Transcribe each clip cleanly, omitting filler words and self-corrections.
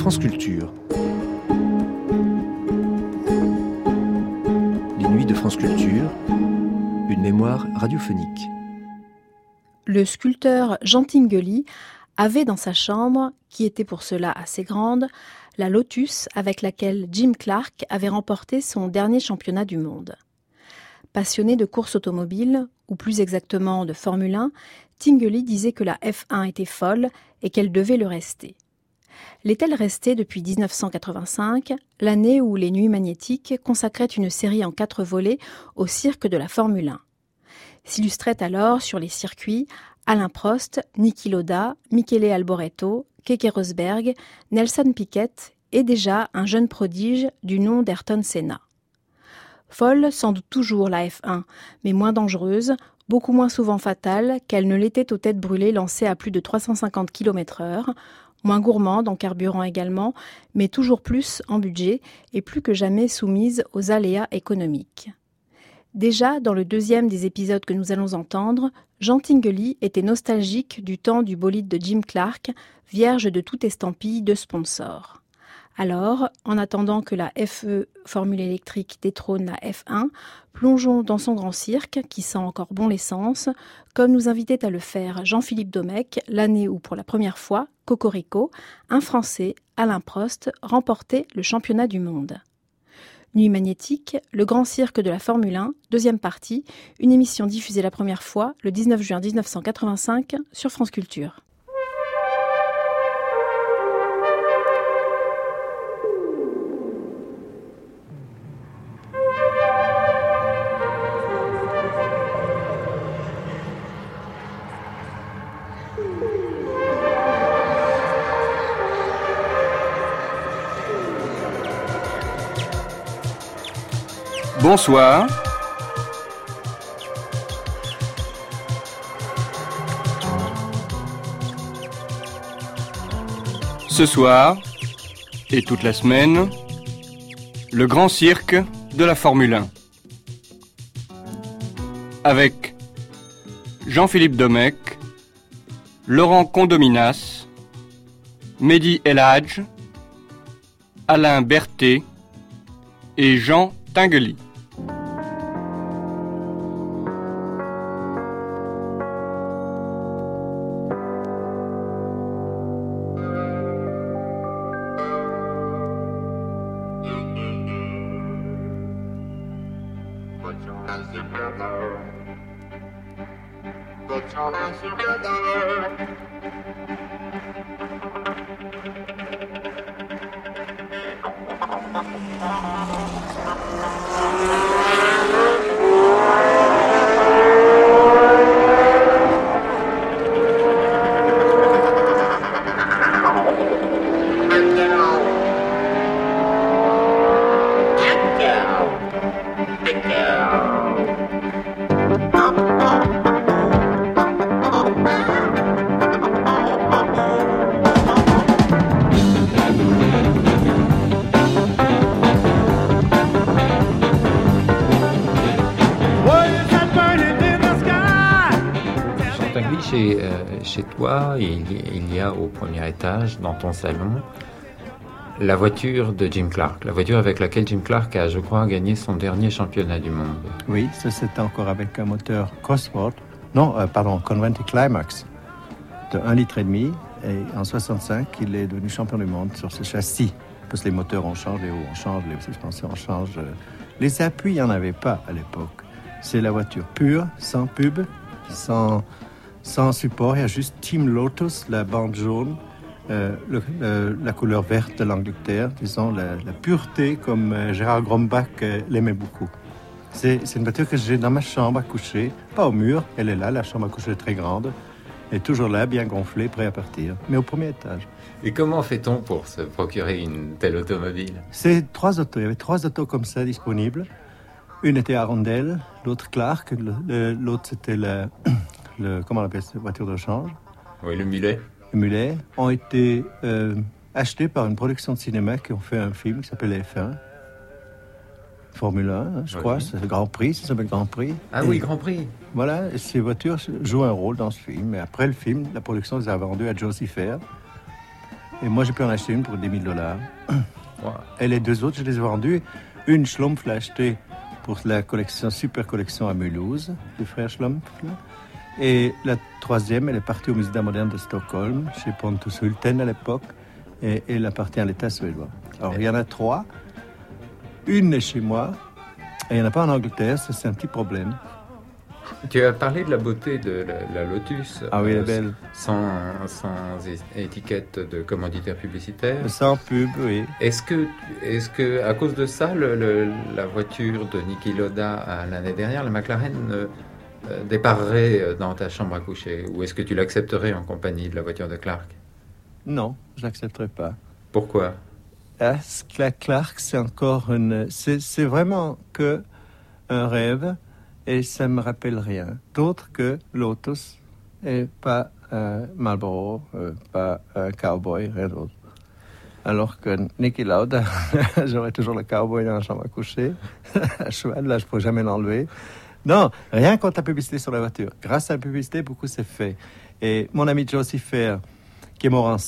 France Culture. Les nuits de France Culture, une mémoire radiophonique. Le sculpteur Jean Tinguely avait dans sa chambre, qui était pour cela assez grande, la Lotus avec laquelle Jim Clark avait remporté son dernier championnat du monde. Passionné de course automobile, ou plus exactement de Formule 1, Tinguely disait que la F1 était folle et qu'elle devait le rester. L'est-elle restée depuis 1985, l'année où les Nuits magnétiques consacraient une série en 4 volets au cirque de la Formule 1. S'illustraient alors sur les circuits Alain Prost, Niki Lauda, Michele Alboreto, Keke Rosberg, Nelson Piquet et déjà un jeune prodige du nom d'Ayrton Senna. Folle sans doute toujours la F1, mais moins dangereuse, beaucoup moins souvent fatale qu'elle ne l'était aux têtes brûlées lancées à plus de 350 km/h, moins gourmande en carburant également, mais toujours plus en budget et plus que jamais soumise aux aléas économiques. Déjà, dans le deuxième des épisodes que nous allons entendre, Jean Tinguely était nostalgique du temps du bolide de Jim Clark, vierge de toute estampille de sponsor. Alors, en attendant que la FE Formule électrique détrône la F1, plongeons dans son grand cirque, qui sent encore bon l'essence, comme nous invitait à le faire Jean-Philippe Domecq, l'année où, pour la première fois, Cocorico, un Français, Alain Prost, remportait le championnat du monde. Nuit magnétique, le grand cirque de la Formule 1, deuxième partie, une émission diffusée la première fois le 19 juin 1985 sur France Culture. Bonsoir. Ce soir, et toute la semaine, le grand cirque de la Formule 1. Avec Jean-Philippe Domecq, Laurent Condominas, Mehdi El Hadj, Alain Berthet et Jean Tinguely. Chez toi, il y a au premier étage, dans ton salon, la voiture de Jim Clark, la voiture avec laquelle Jim Clark a, je crois, gagné son dernier championnat du monde. Oui, ça c'était encore avec un moteur Cosworth, Conventic Climax de 1,5 litre. Et en 65, il est devenu champion du monde sur ce châssis. Parce que les moteurs, on change les roues, on change les suspensions, on change... Les appuis, il n'y en avait pas à l'époque. C'est la voiture pure, sans pub, sans support. Il y a juste Team Lotus, la bande jaune, la couleur verte de l'Angleterre, disons la pureté comme Gérard Grombach l'aimait beaucoup. C'est une voiture que j'ai dans ma chambre à coucher, pas au mur, elle est là, la chambre à coucher est très grande, elle est toujours là, bien gonflée, prête à partir, mais au premier étage. Et comment fait-on pour se procurer une telle automobile ? C'est 3 autos, il y avait 3 autos comme ça disponibles. Une était Arundel, l'autre Clark, l'autre c'était comment on appelle cette voiture de change ? Oui, le mulet. Le mulet ont été achetés par une production de cinéma qui ont fait un film qui s'appelle F1. Formule 1, je crois, c'est le Grand Prix, ça s'appelle Grand Prix. Ah oui, Grand Prix. Voilà, et ces voitures jouent un rôle dans ce film. Et après le film, la production les a vendues à Josie Fair. Et moi, j'ai pu en acheter une pour $10,000. Wow. Et les deux autres, je les ai vendus. Une, Schlumpf l'a achetée pour la collection, super collection à Mulhouse, les frères Schlumpf. Là. Et la troisième, elle est partie au Musée d'art moderne de Stockholm, chez Pontus Hulten à l'époque, et elle appartient à l'État suédois. Alors, il y en a 3. Une est chez moi, et il n'y en a pas en Angleterre, ça, c'est un petit problème. Tu as parlé de la beauté de la Lotus. Ah oui, elle est belle. Sans étiquette de commanditaire publicitaire. Sans pub, oui. Est-ce que à cause de ça, la voiture de Niki Lauda l'année dernière, la McLaren, déparerait dans ta chambre à coucher? Ou est-ce que tu l'accepterais en compagnie de la voiture de Clark? Non, je l'accepterai pas. Pourquoi? La Clark, c'est encore c'est vraiment que un rêve. Et ça ne me rappelle rien d'autre que Lotus et pas Marlboro, pas un cowboy, rien d'autre. Alors que Niki Lauda, j'aurais toujours le cowboy dans la chambre à coucher. À cheval, là, je ne pourrais jamais l'enlever. Non, rien contre la publicité sur la voiture. Grâce à la publicité, beaucoup s'est fait. Et mon ami Joe Siffer, qui est mort en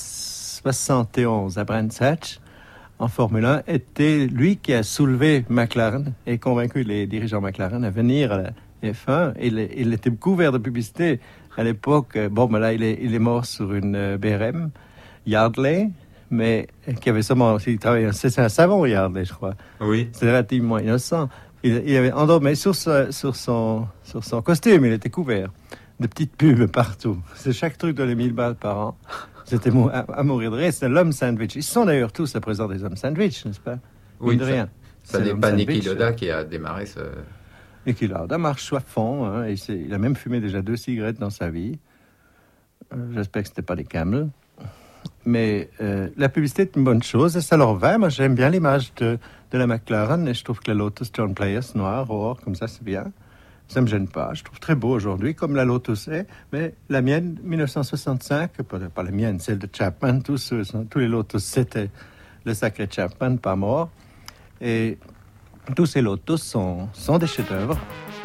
71 à Brands Hatch, en Formule 1, était lui qui a soulevé McLaren et convaincu les dirigeants McLaren à venir à la F1. Il était couvert de publicité à l'époque. Bon, mais là, il est mort sur une BRM, Yardley, mais qui avait seulement... Il travaillait, c'est un savon, Yardley, je crois. Oui. C'est relativement innocent. Il avait endormi sur son costume, il était couvert de petites pubs partout. C'est chaque truc de les 1000 balles par an. C'était à mourir de rire. C'est l'homme sandwich. Ils sont d'ailleurs tous à présent des hommes sandwich, n'est-ce pas? Oui, de rien. Ça n'est pas Niki Lauda qui a démarré ce... Niki Lauda marche à fond. Hein, et il a même fumé déjà 2 cigarettes dans sa vie. J'espère que ce n'était pas des Camel. Mais la publicité est une bonne chose et ça leur va. Moi, j'aime bien l'image de la McLaren et je trouve que la Lotus John Players, noir, or, comme ça, c'est bien. Ça ne me gêne pas. Je trouve très beau aujourd'hui, comme la Lotus est. Mais la mienne, 1965, pas la mienne, celle de Chapman, tous les Lotus, c'était le sacré Chapman, pas mort. Et tous ces Lotus sont des chefs-d'œuvre.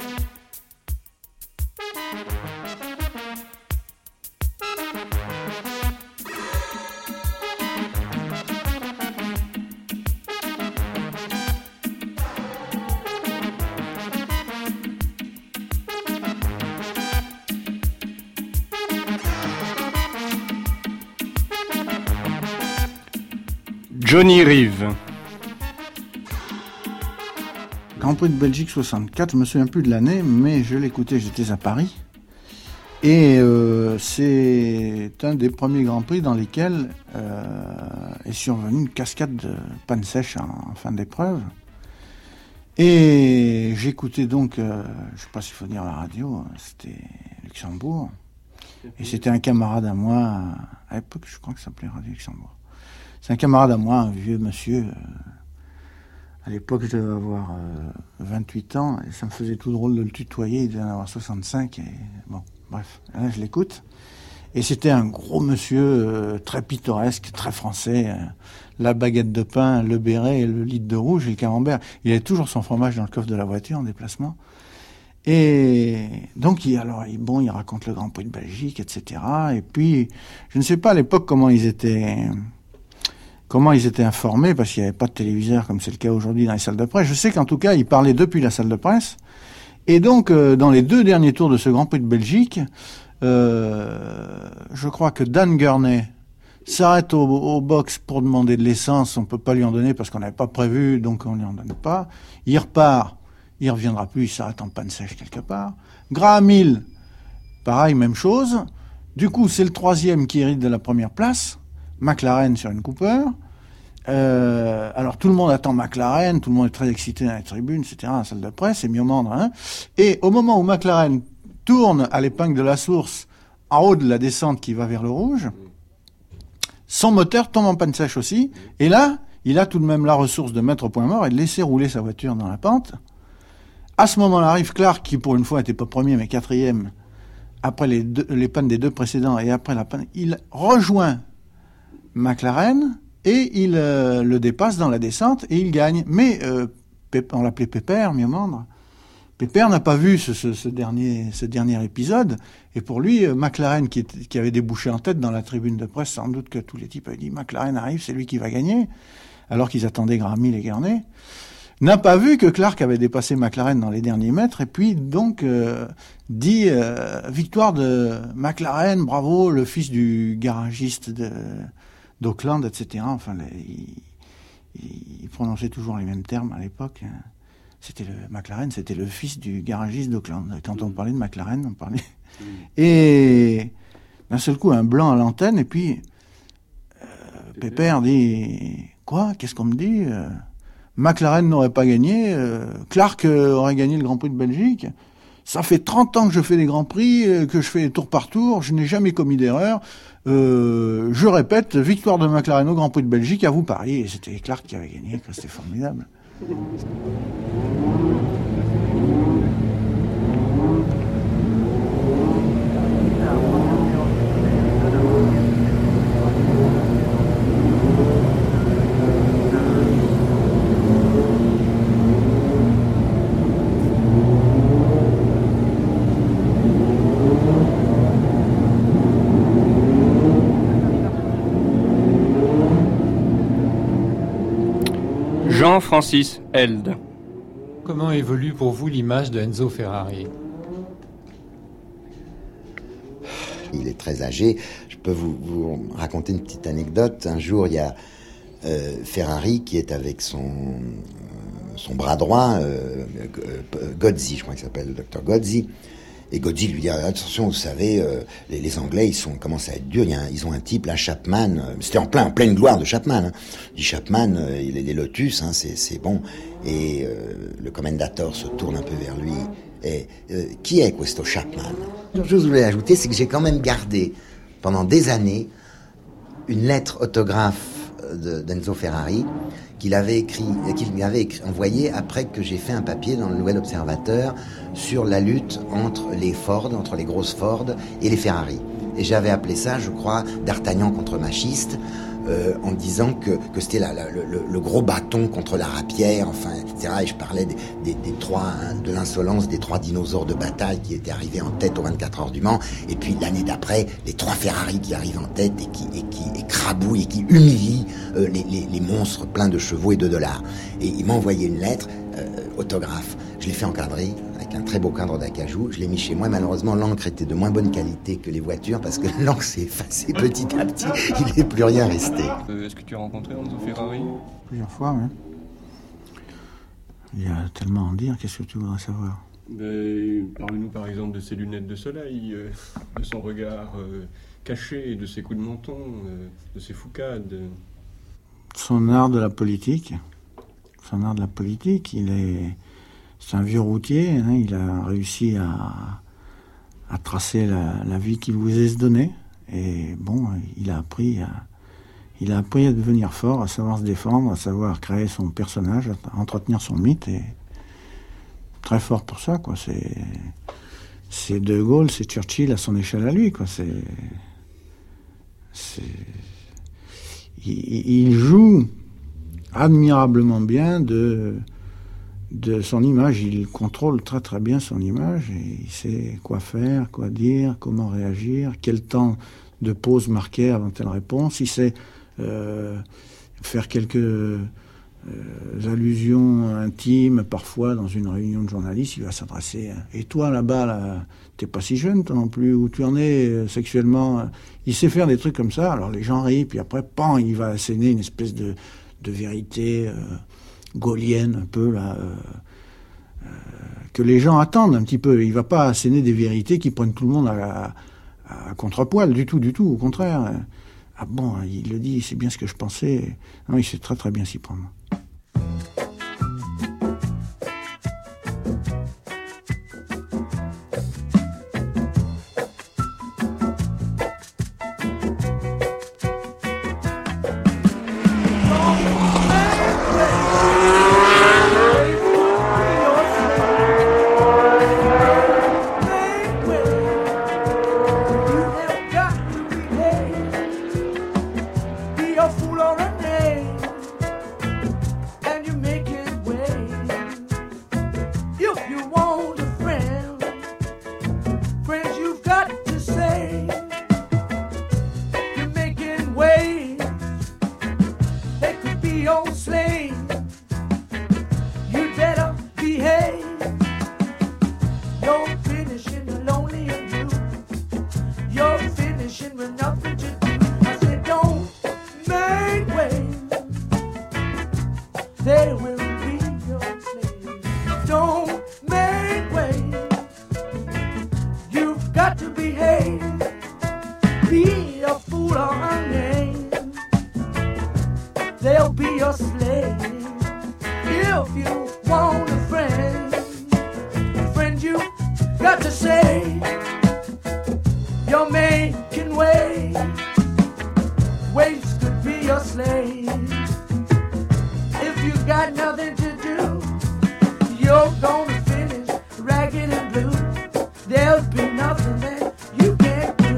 Johnny Reeve. Grand Prix de Belgique 64, je me souviens plus de l'année, mais je l'écoutais, j'étais à Paris. Et c'est un des premiers Grands Prix dans lesquels est survenue une cascade de panne sèche en fin d'épreuve. Et j'écoutais donc, je ne sais pas s'il faut dire la radio, c'était Luxembourg. Et c'était un camarade à moi, à l'époque je crois que ça s'appelait Radio Luxembourg. C'est un camarade à moi, un vieux monsieur. À l'époque, je devais avoir 28 ans et ça me faisait tout drôle de le tutoyer. Il devait en avoir 65. Et bon, bref, là, je l'écoute. Et c'était un gros monsieur très pittoresque, très français. La baguette de pain, le béret, le litre de rouge et le camembert. Il avait toujours son fromage dans le coffre de la voiture en déplacement. Et donc, il raconte le Grand Prix de Belgique, etc. Et puis, je ne sais pas à l'époque comment ils étaient informés, parce qu'il n'y avait pas de téléviseur comme c'est le cas aujourd'hui dans les salles de presse. Je sais qu'en tout cas, ils parlaient depuis la salle de presse. Et donc, dans les 2 derniers tours de ce Grand Prix de Belgique, je crois que Dan Gurney s'arrête au box pour demander de l'essence. On ne peut pas lui en donner parce qu'on n'avait pas prévu, donc on ne lui en donne pas. Il repart, il ne reviendra plus, il s'arrête en panne sèche quelque part. Graham Hill, pareil, même chose. Du coup, c'est le 3e qui hérite de la première place. McLaren sur une Cooper. Alors tout le monde attend McLaren, tout le monde est très excité dans les tribunes, etc., dans la salle de presse, c'est miomandre. Hein. Et au moment où McLaren tourne à l'épingle de la source, en haut de la descente qui va vers le rouge, son moteur tombe en panne sèche aussi. Et là, il a tout de même la ressource de mettre au point mort et de laisser rouler sa voiture dans la pente. À ce moment-là arrive Clark, qui pour une fois n'était pas premier mais 4e, après les pannes des 2 précédents et après la panne, il rejoint McLaren et il le dépasse dans la descente et il gagne. Mais on l'appelait Pépère, miomandre, Pépère n'a pas vu ce dernier épisode, et pour lui, McLaren, qui avait débouché en tête dans la tribune de presse, sans doute que tous les types avaient dit « McLaren arrive, c'est lui qui va gagner », alors qu'ils attendaient Graham Hill et Gurney, n'a pas vu que Clark avait dépassé McLaren dans les derniers mètres, et puis donc dit victoire de McLaren, bravo, le fils du garagiste d'Auckland, etc. Enfin, il prononçait toujours les mêmes termes à l'époque. McLaren, c'était le fils du garagiste d'Auckland. Quand on parlait de McLaren, on parlait... Et d'un seul coup, un blanc à l'antenne, et puis Pépère dit « Quoi ? Qu'est-ce qu'on me dit ? McLaren n'aurait pas gagné, Clark aurait gagné le Grand Prix de Belgique. Ça fait 30 ans que je fais des Grands Prix, que je fais tour par tour, je n'ai jamais commis d'erreur. Je répète, victoire de McLaren au Grand Prix de Belgique, à vous Paris. » Et c'était Clark qui avait gagné, c'était formidable. Jean-Francis Held. Comment évolue pour vous l'image de Enzo Ferrari ? Il est très âgé. Je peux vous raconter une petite anecdote. Un jour, il y a Ferrari qui est avec son bras droit, Gozzi, je crois qu'il s'appelle, le docteur Gozzi. Et Gozzi lui dit « Attention, vous savez, les Anglais, ils commencent à être durs. Ils ont un type, là, Chapman. C'était en pleine gloire de Chapman. Hein. Il dit Chapman, les Lotus, hein, c'est bon. » Et le commendateur se tourne un peu vers lui. Et qui est questo Chapman ? Une chose que je voulais ajouter, c'est que j'ai quand même gardé, pendant des années, une lettre autographe d'Enzo Ferrari qu'il m'avait envoyé après que j'ai fait un papier dans le Nouvel Observateur sur la lutte entre les grosses Ford et les Ferrari. Et j'avais appelé ça, je crois, D'Artagnan contre Machiste, en disant que c'était le gros bâton contre la rapière, enfin, etc. Et je parlais de l'insolence des 3 dinosaures de bataille qui étaient arrivés en tête aux 24 heures du Mans. Et puis l'année d'après, les 3 Ferrari qui arrivent en tête et qui écrabouillent et qui humilient les monstres pleins de chevaux et de dollars. Et il m'a envoyé une lettre, autographe. Je l'ai fait encadrer avec un très beau cadre d'acajou. Je l'ai mis chez moi. Malheureusement, l'encre était de moins bonne qualité que les voitures parce que l'encre s'est effacée petit à petit. Il n'est plus rien resté. Est-ce que tu as rencontré Enzo Ferrari ? Plusieurs fois, oui. Il y a tellement à en dire. Qu'est-ce que tu voudrais savoir ? Parle-nous par exemple de ses lunettes de soleil, de son regard caché, de ses coups de menton, de ses foucades. Son art de la politique. C'est un vieux routier, hein, il a réussi à tracer la vie qu'il voulait se donner. Et bon, il a appris à devenir fort, à savoir se défendre, à savoir créer son personnage, à entretenir son mythe. Et très fort pour ça, quoi. C'est De Gaulle, c'est Churchill à son échelle à lui, quoi. Il joue admirablement bien de son image. Il contrôle très très bien son image et il sait quoi faire, quoi dire, comment réagir, quel temps de pause marquer avant telle réponse. Il sait faire quelques allusions intimes parfois dans une réunion de journalistes. Il va s'adresser et toi là-bas t'es pas si jeune toi non plus, où tu en es sexuellement. Il sait faire des trucs comme ça. Alors les gens rient, puis après il va asséner une espèce de vérité gaulienne un peu là, que les gens attendent un petit peu. Il va pas asséner des vérités qui prennent tout le monde à contre-poil du tout, au contraire. Ah bon, il le dit, c'est bien ce que je pensais. Non, il sait très très bien s'y prendre. You're making waves. Waves could be your slave. If you got nothing to do, you're gonna finish ragged and blue. There'll be nothing that you can't do.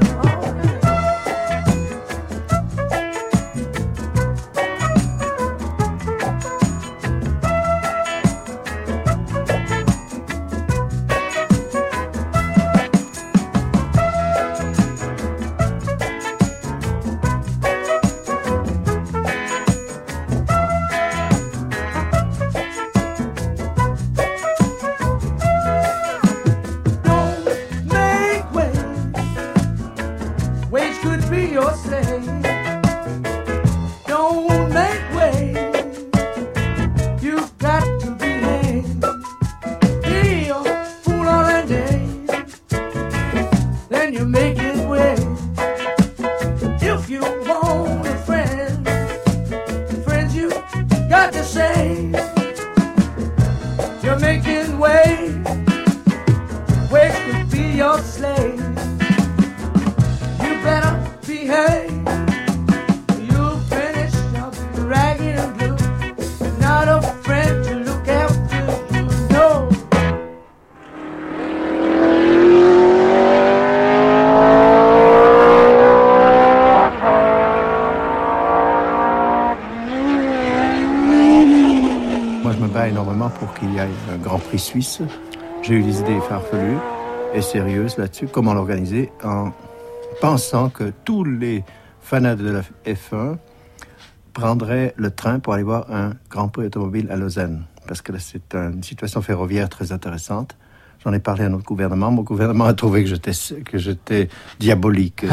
Pour qu'il y ait un Grand Prix suisse. J'ai eu des idées farfelues et sérieuses là-dessus, comment l'organiser, en pensant que tous les fanats de la F1 prendraient le train pour aller voir un Grand Prix automobile à Lausanne. Parce que là, c'est une situation ferroviaire très intéressante. J'en ai parlé à notre gouvernement. Mon gouvernement a trouvé que j'étais diabolique.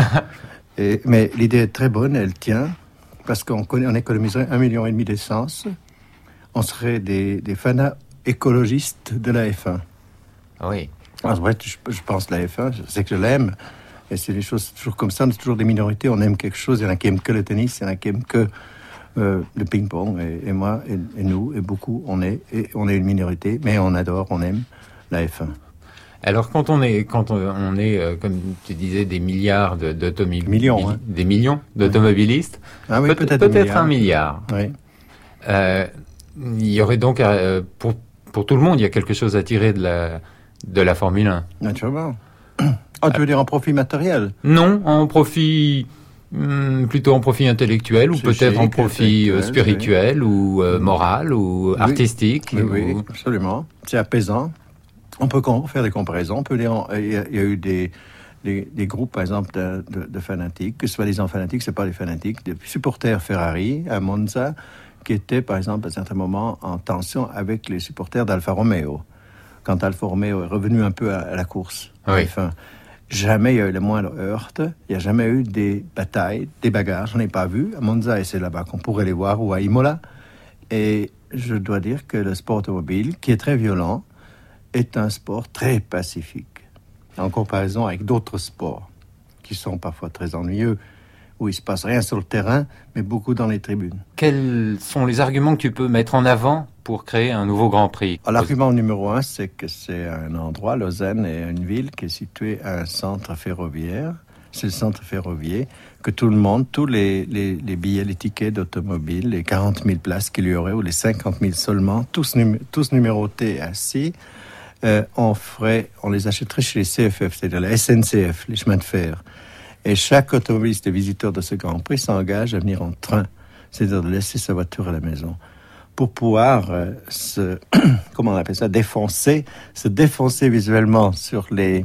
Mais l'idée est très bonne, elle tient, parce qu'on économiserait 1,5 million d'essence. On serait des fanats écologistes de la F1. Oui. En vrai, je pense la F1, je sais que je l'aime, et c'est des choses toujours comme ça, on est toujours des minorités, on aime quelque chose, il y en a qui aiment que le tennis, il y en a qui aiment que le ping-pong, et moi, et nous, et beaucoup, on est une minorité, mais on adore, on aime la F1. Alors quand on est comme tu disais, des milliards d'automobilistes, millions, hein. Des millions d'automobilistes, ah oui, peut-être 1 milliard. Oui. Il y aurait donc, pour tout le monde, il y a quelque chose à tirer de la Formule 1. Naturellement. Oh, tu veux dire en profit matériel? Non, en profit, plutôt en profit intellectuel, ou peut-être en profit spirituel, oui. Ou moral, ou oui. Artistique. Oui, oui, absolument. C'est apaisant. On peut faire des comparaisons. On peut dire, il y a eu des groupes, par exemple, de fanatiques, que ce soit des fanatiques, c'est pas des fanatiques, des supporters Ferrari à Monza, qui étaient, par exemple, à certains moments, en tension avec les supporters d'Alfa Romeo. Quand Alfa Romeo est revenu un peu à la course, oui. Enfin, jamais il y a eu le moindre heurte, il n'y a jamais eu des batailles, des bagarres, j'en ai pas vu. À Monza, et c'est là-bas qu'on pourrait les voir, ou à Imola. Et je dois dire que le sport automobile, qui est très violent, est un sport très pacifique, en comparaison avec d'autres sports, qui sont parfois très ennuyeux, où il ne se passe rien sur le terrain, mais beaucoup dans les tribunes. Quels sont les arguments que tu peux mettre en avant pour créer un nouveau Grand Prix? L'argument numéro 1, c'est que c'est un endroit, Lausanne est une ville qui est située à un centre ferroviaire. C'est le centre ferroviaire que tout le monde, tous les billets, les tickets d'automobile, les 40 000 places qu'il y aurait, ou les 50 000 seulement, tous numérotés assis, on les achèterait chez les CFF, c'est-à-dire la SNCF, les chemins de fer. Et chaque automobiliste et visiteur de ce Grand Prix s'engage à venir en train, c'est-à-dire de laisser sa voiture à la maison, pour pouvoir se défoncer visuellement sur les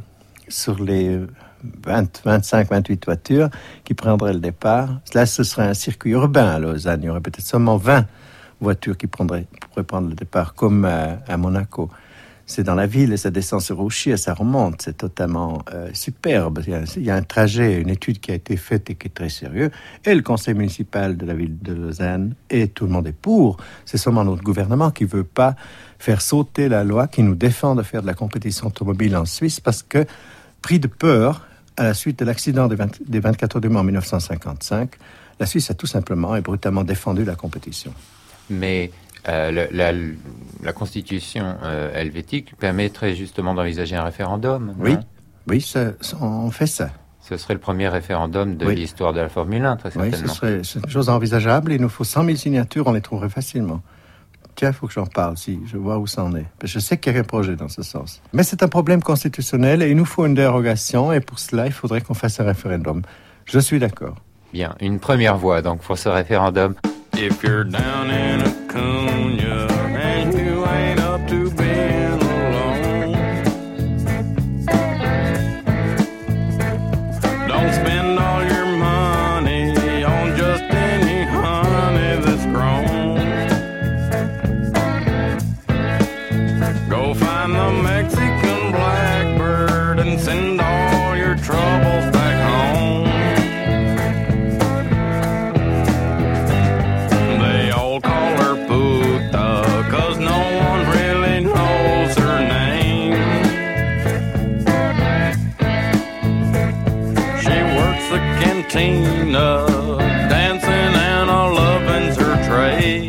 25, 28 voitures qui prendraient le départ. Là, ce serait un circuit urbain à Lausanne. Il y aurait peut-être seulement 20 voitures qui pourraient prendre le départ, comme à Monaco. C'est dans la ville et ça descend sur Rouchy et ça remonte. C'est totalement superbe. Il y a un trajet, une étude qui a été faite et qui est très sérieux. Et le conseil municipal de la ville de Lausanne, et tout le monde est pour. C'est seulement notre gouvernement qui ne veut pas faire sauter la loi qui nous défend de faire de la compétition automobile en Suisse parce que, pris de peur, à la suite de l'accident des 24 heures du Mans en 1955, la Suisse a tout simplement et brutalement défendu la compétition. Mais la constitution helvétique permettrait justement d'envisager un référendum. Oui, on fait ça. Ce serait le premier référendum de l'histoire de la Formule 1, très certainement. Oui, c'est une chose envisageable. Il nous faut 100 000 signatures, on les trouverait facilement. Tiens, il faut que j'en parle, si je vois où ça en est. Je sais qu'il y a un projet dans ce sens. Mais c'est un problème constitutionnel et il nous faut une dérogation. Et pour cela, il faudrait qu'on fasse un référendum. Je suis d'accord. Bien, une première voix donc pour ce référendum. If you're down in Acuna and you ain't up to being alone, don't spend all your money on just any honey that's grown. Go find the Mexican blackbird and send all your troubles back home. They all call her Puta, 'cause no one really knows her name. She works the cantina, dancing and a lovin's her trade.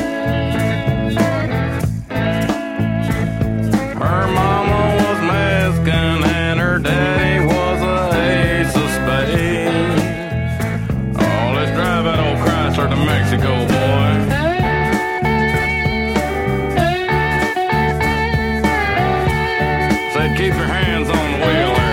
Her mama was Mexican and her daddy was a ace of spades. Oh, let's drive that old Chrysler to Mexico, boy. Said keep your hands on the wheel there.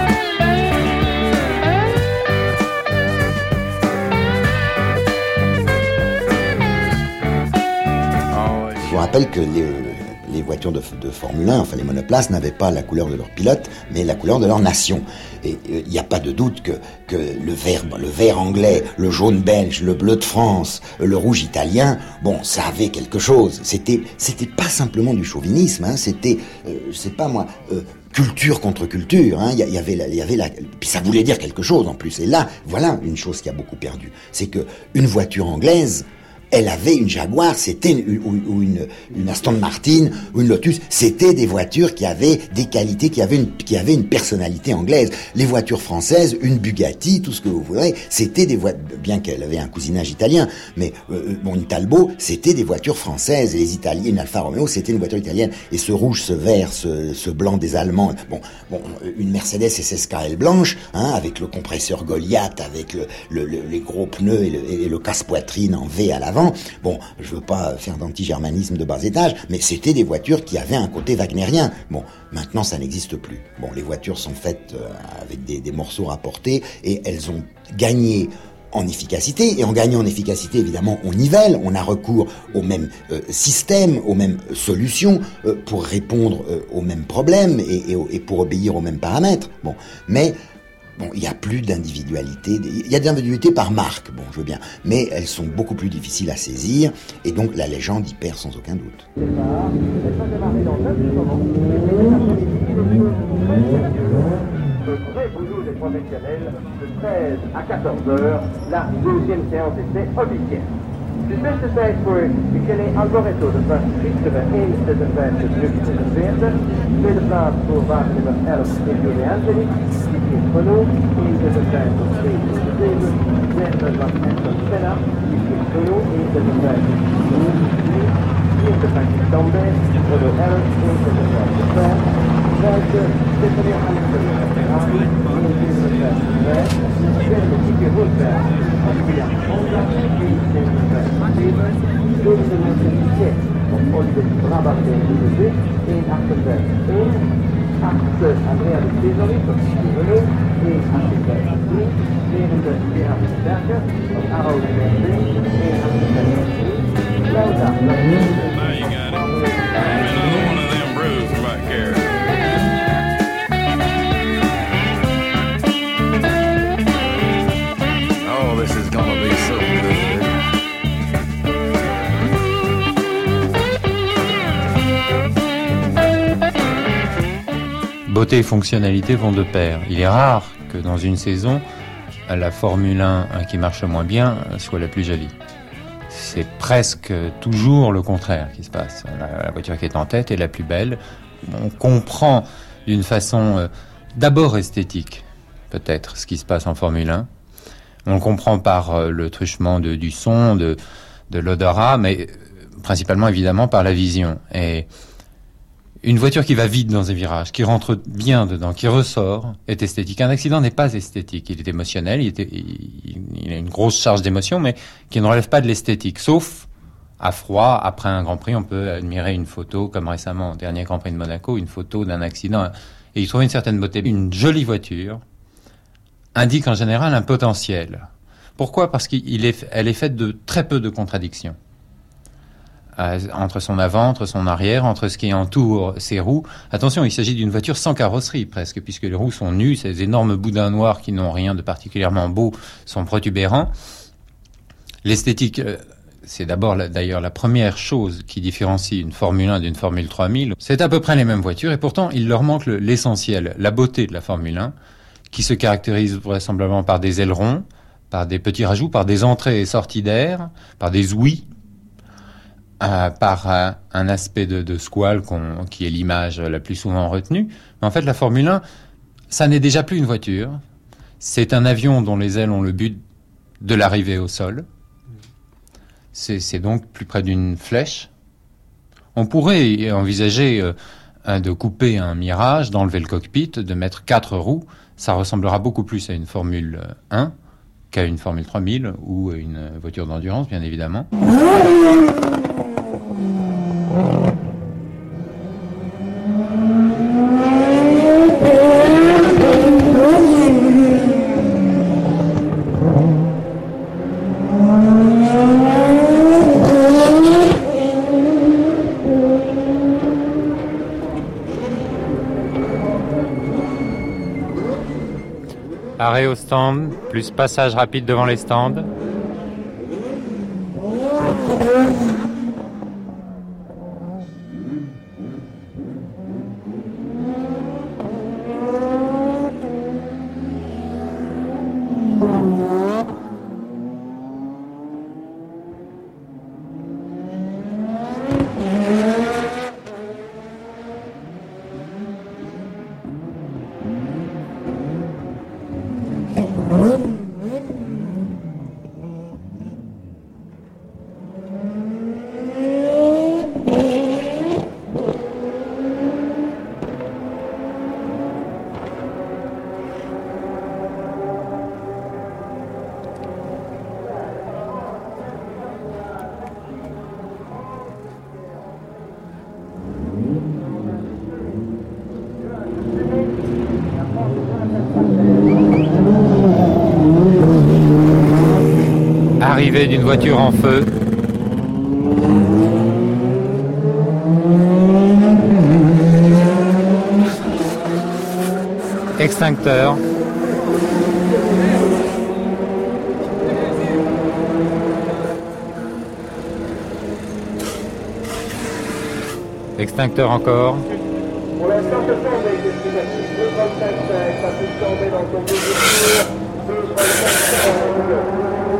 Je vous rappelle que les voitures de Formule 1, enfin les monoplaces, n'avaient pas la couleur de leur pilote, mais la couleur de leur nation. Et il n'y a pas de doute que le vert anglais, le jaune belge, le bleu de France, le rouge italien, bon, ça avait quelque chose. C'était pas simplement du chauvinisme, hein, c'était, je sais pas moi, culture contre culture, hein. Il y avait puis ça voulait dire quelque chose en plus. Et là, voilà une chose qui a beaucoup perdu, c'est que une voiture anglaise, elle avait une Jaguar, c'était une Aston Martin ou une Lotus, c'était des voitures qui avaient des qualités, qui avaient une personnalité anglaise. Les voitures françaises, une Bugatti, tout ce que vous voudrez, c'était des voitures, bien qu'elle avait un cousinage italien, mais une Talbot, c'était des voitures françaises. Et les Italiens, une Alfa Romeo, c'était une voiture italienne. Et ce rouge, ce vert, ce blanc des Allemands, une Mercedes SSKL blanche, hein, avec le compresseur Goliath, avec les gros pneus et le casse-poitrine en V à l'avant. Bon, je veux pas faire d'anti-germanisme de bas étage, mais c'était des voitures qui avaient un côté wagnérien. Bon, maintenant ça n'existe plus. Bon, les voitures sont faites avec des morceaux rapportés et elles ont gagné en efficacité, et en gagnant en efficacité, évidemment, on nivelle, on a recours au même système, aux mêmes solutions pour répondre aux mêmes problèmes et pour obéir aux mêmes paramètres. Bon, mais il n'y a plus d'individualité. Il y a des individualités par marque, bon, je veux bien, mais elles sont beaucoup plus difficiles à saisir, et donc la légende y perd sans aucun doute. Le vrai boulot des professionnels, de 13 à 14 heures, la deuxième séance d'essai officielle. Het is beste tijd voor Michele Alboreto, de plaats Christophe 1:56:42. Tweede plaats voor wagennummer 11, Sergio De Angeli. Didier Renault, 1:56:7. Derde plaats Anton Senna, Didier Renault, 1:56:7. Vierde plaats Tambert, Renault 11, 1:56:5. Vijfde, Stefano Alexander Ferrari, 1:56:5. Derde, Nicky Rosberg, William Honda, 1:56:7. Tweede, Mercedes, Oliver Brabant, 1:58:1. Achtste, Andrea De Cesari, Renault, 1:58:3. Zevende, Gerhard Berger, Arrow BMW, 1:58:3. Lauda, Beauté et fonctionnalité vont de pair. Il est rare que dans une saison, la Formule 1 qui marche moins bien soit la plus jolie. C'est presque toujours le contraire qui se passe. La voiture qui est en tête est la plus belle. On comprend d'une façon d'abord esthétique, peut-être, ce qui se passe en Formule 1. On le comprend par le truchement du son, de l'odorat, mais principalement, évidemment, par la vision. Et Une voiture qui va vite dans un virage, qui rentre bien dedans, qui ressort, est esthétique. Un accident n'est pas esthétique. Il est émotionnel, il a une grosse charge d'émotion, mais qui ne relève pas de l'esthétique. Sauf à froid, après un Grand Prix, on peut admirer une photo, comme récemment au dernier Grand Prix de Monaco, une photo d'un accident, et y trouver une certaine beauté. Une jolie voiture indique en général un potentiel. Pourquoi ? Parce qu'elle est faite de très peu de contradictions. Entre son avant, entre son arrière, entre ce qui entoure ses roues. Attention, il s'agit d'une voiture sans carrosserie presque, puisque les roues sont nues, ces énormes boudins noirs qui n'ont rien de particulièrement beau sont protubérants. L'esthétique, c'est d'abord d'ailleurs la première chose qui différencie une Formule 1 d'une Formule 3000. C'est à peu près les mêmes voitures, et pourtant il leur manque l'essentiel, la beauté de la Formule 1, qui se caractérise vraisemblablement par des ailerons, par des petits rajouts, par des entrées et sorties d'air, par des ouïes, par un aspect de squale qui est l'image la plus souvent retenue. Mais en fait, la Formule 1, ça n'est déjà plus une voiture. C'est un avion dont les ailes ont le but de l'arrivée au sol. C'est donc plus près d'une flèche. On pourrait envisager de couper un Mirage, d'enlever le cockpit, de mettre 4 roues. Ça ressemblera beaucoup plus à une Formule 1 qu'à une Formule 3000 ou une voiture d'endurance, bien évidemment. Arrêt au stand, plus passage rapide devant les stands. Arrivée d'une voiture en feu. Extincteur. Extincteur encore. Pour l'instant, ce sont des destinations 235, ça peut tomber dans son deuxième tour, 235.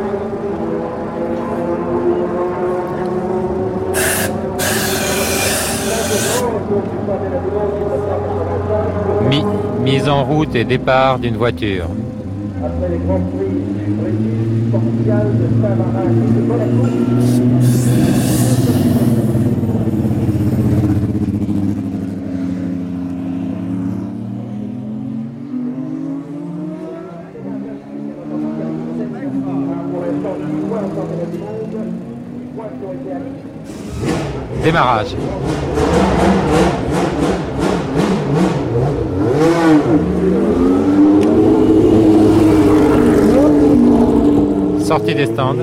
Mise en route et départ d'une voiture. Après les grands prix du Brésil, du Portugal, de Saint-Marin et de Monaco. Démarrage. Sortie des stands.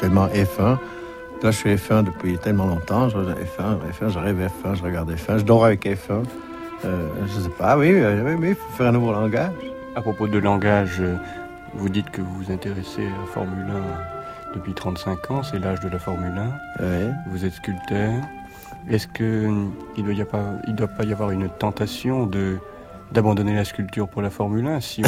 tellement F1. Là, je suis F1 depuis tellement longtemps. Je rêve F1, je regarde F1, je dors avec F1. Je sais pas, oui, il faut faire un nouveau langage. À propos de langage, vous dites que vous vous intéressez à la Formule 1 depuis 35 ans, c'est l'âge de la Formule 1. Oui. Vous êtes sculpteur. Est-ce qu'il ne doit pas y avoir une tentation d'abandonner la sculpture pour la Formule 1 si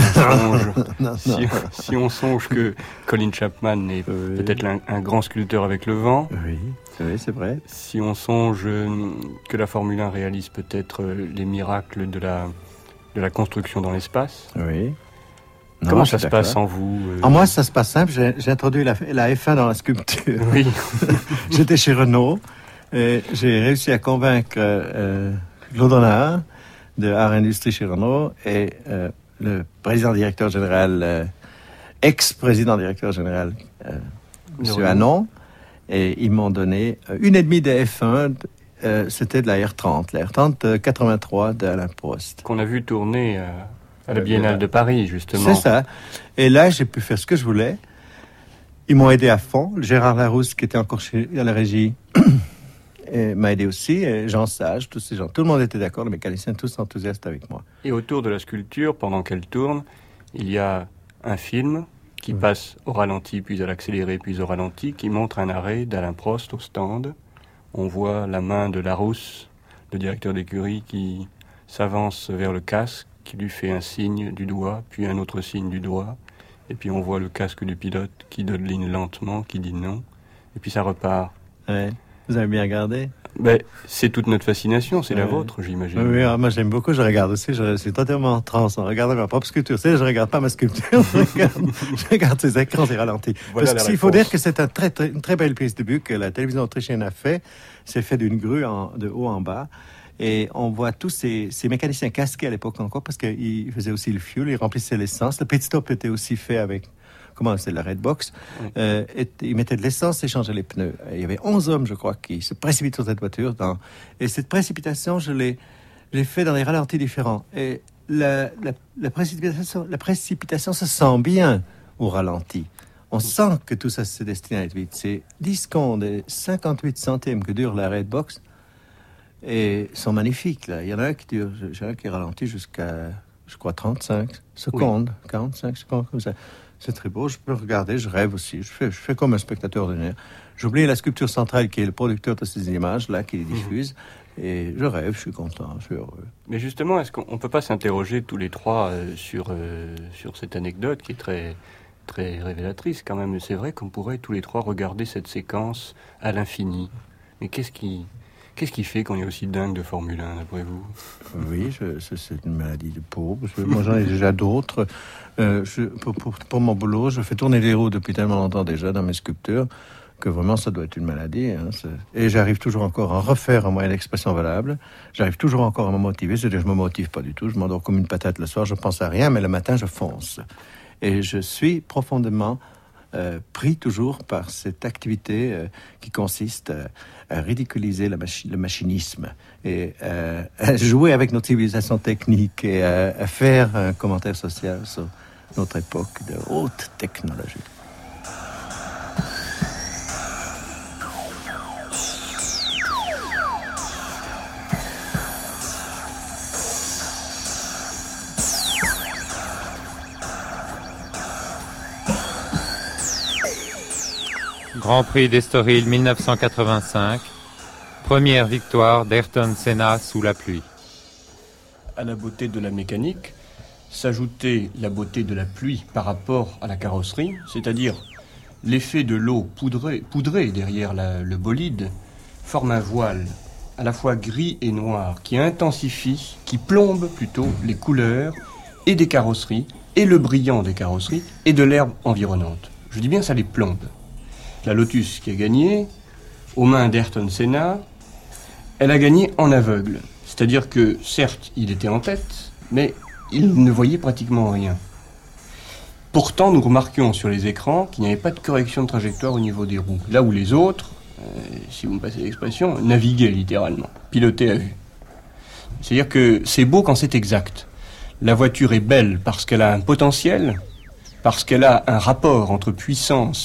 on songe que Colin Chapman est peut-être un grand sculpteur avec le vent. Oui, c'est vrai. Si on songe que la Formule 1 réalise peut-être les miracles de la construction dans l'espace. Oui. Comment ça se passe en vous En moi, ça se passe simple. J'ai introduit la F1 dans la sculpture. Oui. J'étais chez Renault. Et j'ai réussi à convaincre Claude Honard de Art Industrie chez Renault et le président-directeur général, ex-président directeur général, M. Hanon. Et ils m'ont donné 1,5 de F1. C'était de la R30, la R30 83 d'Alain Prost. Qu'on a vu tourner à la Biennale de Paris, justement. C'est ça. Et là, j'ai pu faire ce que je voulais. Ils m'ont aidé à fond. Gérard Larousse, qui était encore à la régie, m'a aidé aussi. Et Jean Sage, tous ces gens. Tout le monde était d'accord, les mécaniciens, tous enthousiastes avec moi. Et autour de la sculpture, pendant qu'elle tourne, il y a un film qui passe au ralenti, puis à l'accéléré, puis au ralenti, qui montre un arrêt d'Alain Prost au stand. On voit la main de Larousse, le directeur d'écurie, qui s'avance vers le casque, qui lui fait un signe du doigt, puis un autre signe du doigt. Et puis on voit le casque du pilote qui donne ligne lentement, qui dit non. Et puis ça repart. Ouais. Vous avez bien regardé? C'est toute notre fascination, c'est la vôtre, j'imagine. Oui, moi j'aime beaucoup, je regarde aussi, je suis totalement en transe en regardant ma propre sculpture. Je ne regarde pas ma sculpture, je regarde ces écrans et ralentis. Voilà. Parce qu'il faut dire que c'est une très belle prise de but que la télévision autrichienne a fait. C'est fait d'une grue de haut en bas. Et on voit tous ces mécaniciens casqués à l'époque encore, parce qu'ils faisaient aussi le fuel, ils remplissaient l'essence. Le pit stop était aussi fait avec... Comment c'est la Redbox. Ils mettaient de l'essence et changeaient les pneus. Et il y avait 11 hommes, je crois, qui se précipitent sur cette voiture. Et cette précipitation, je l'ai fait dans des ralentis différents. Et la précipitation se sent bien au ralenti. On sent que tout ça se destine à être vite. C'est 10 secondes et 58 centimes que dure la Redbox. Et sont magnifiques, là. Il y en a un qui ralentit jusqu'à, je crois, 35 secondes, 45 secondes, comme ça. C'est très beau, je peux regarder, je rêve aussi. Je fais comme un spectateur ordinaire. J'oublie la sculpture centrale qui est le producteur de ces images-là, qui les diffuse. Et je rêve, je suis content, je suis heureux. Mais justement, est-ce qu'on ne peut pas s'interroger tous les trois sur cette anecdote qui est très, très révélatrice quand même? C'est vrai qu'on pourrait tous les trois regarder cette séquence à l'infini. Mais qu'est-ce qui fait qu'on est aussi dingue de Formule 1, d'après vous? Oui, c'est une maladie de pauvre. Moi, j'en ai déjà d'autres. Pour mon boulot, je fais tourner les roues depuis tellement longtemps déjà dans mes sculptures que vraiment, ça doit être une maladie. Hein, et j'arrive toujours encore à refaire un moyen d'expression valable. J'arrive toujours encore à me motiver. C'est-à-dire que je ne me motive pas du tout. Je m'endors comme une patate le soir. Je ne pense à rien, mais le matin, je fonce. Et je suis profondément... pris toujours par cette activité qui consiste à ridiculiser le machinisme et à jouer avec notre civilisation technique et à faire un commentaire social sur notre époque de haute technologie. Grand Prix d'Estoril 1985, première victoire d'Ayrton Senna sous la pluie. À la beauté de la mécanique, s'ajoutait la beauté de la pluie par rapport à la carrosserie, c'est-à-dire l'effet de l'eau poudrée derrière le bolide forme un voile à la fois gris et noir qui intensifie, qui plombe plutôt les couleurs et des carrosseries et le brillant des carrosseries et de l'herbe environnante. Je dis bien ça les plombe. La Lotus qui a gagné, aux mains d'Ayrton Senna, elle a gagné en aveugle. C'est-à-dire que, certes, il était en tête, mais il ne voyait pratiquement rien. Pourtant, nous remarquions sur les écrans qu'il n'y avait pas de correction de trajectoire au niveau des roues. Là où les autres, si vous me passez l'expression, naviguaient littéralement, pilotaient à vue. C'est-à-dire que c'est beau quand c'est exact. La voiture est belle parce qu'elle a un potentiel, parce qu'elle a un rapport entre puissance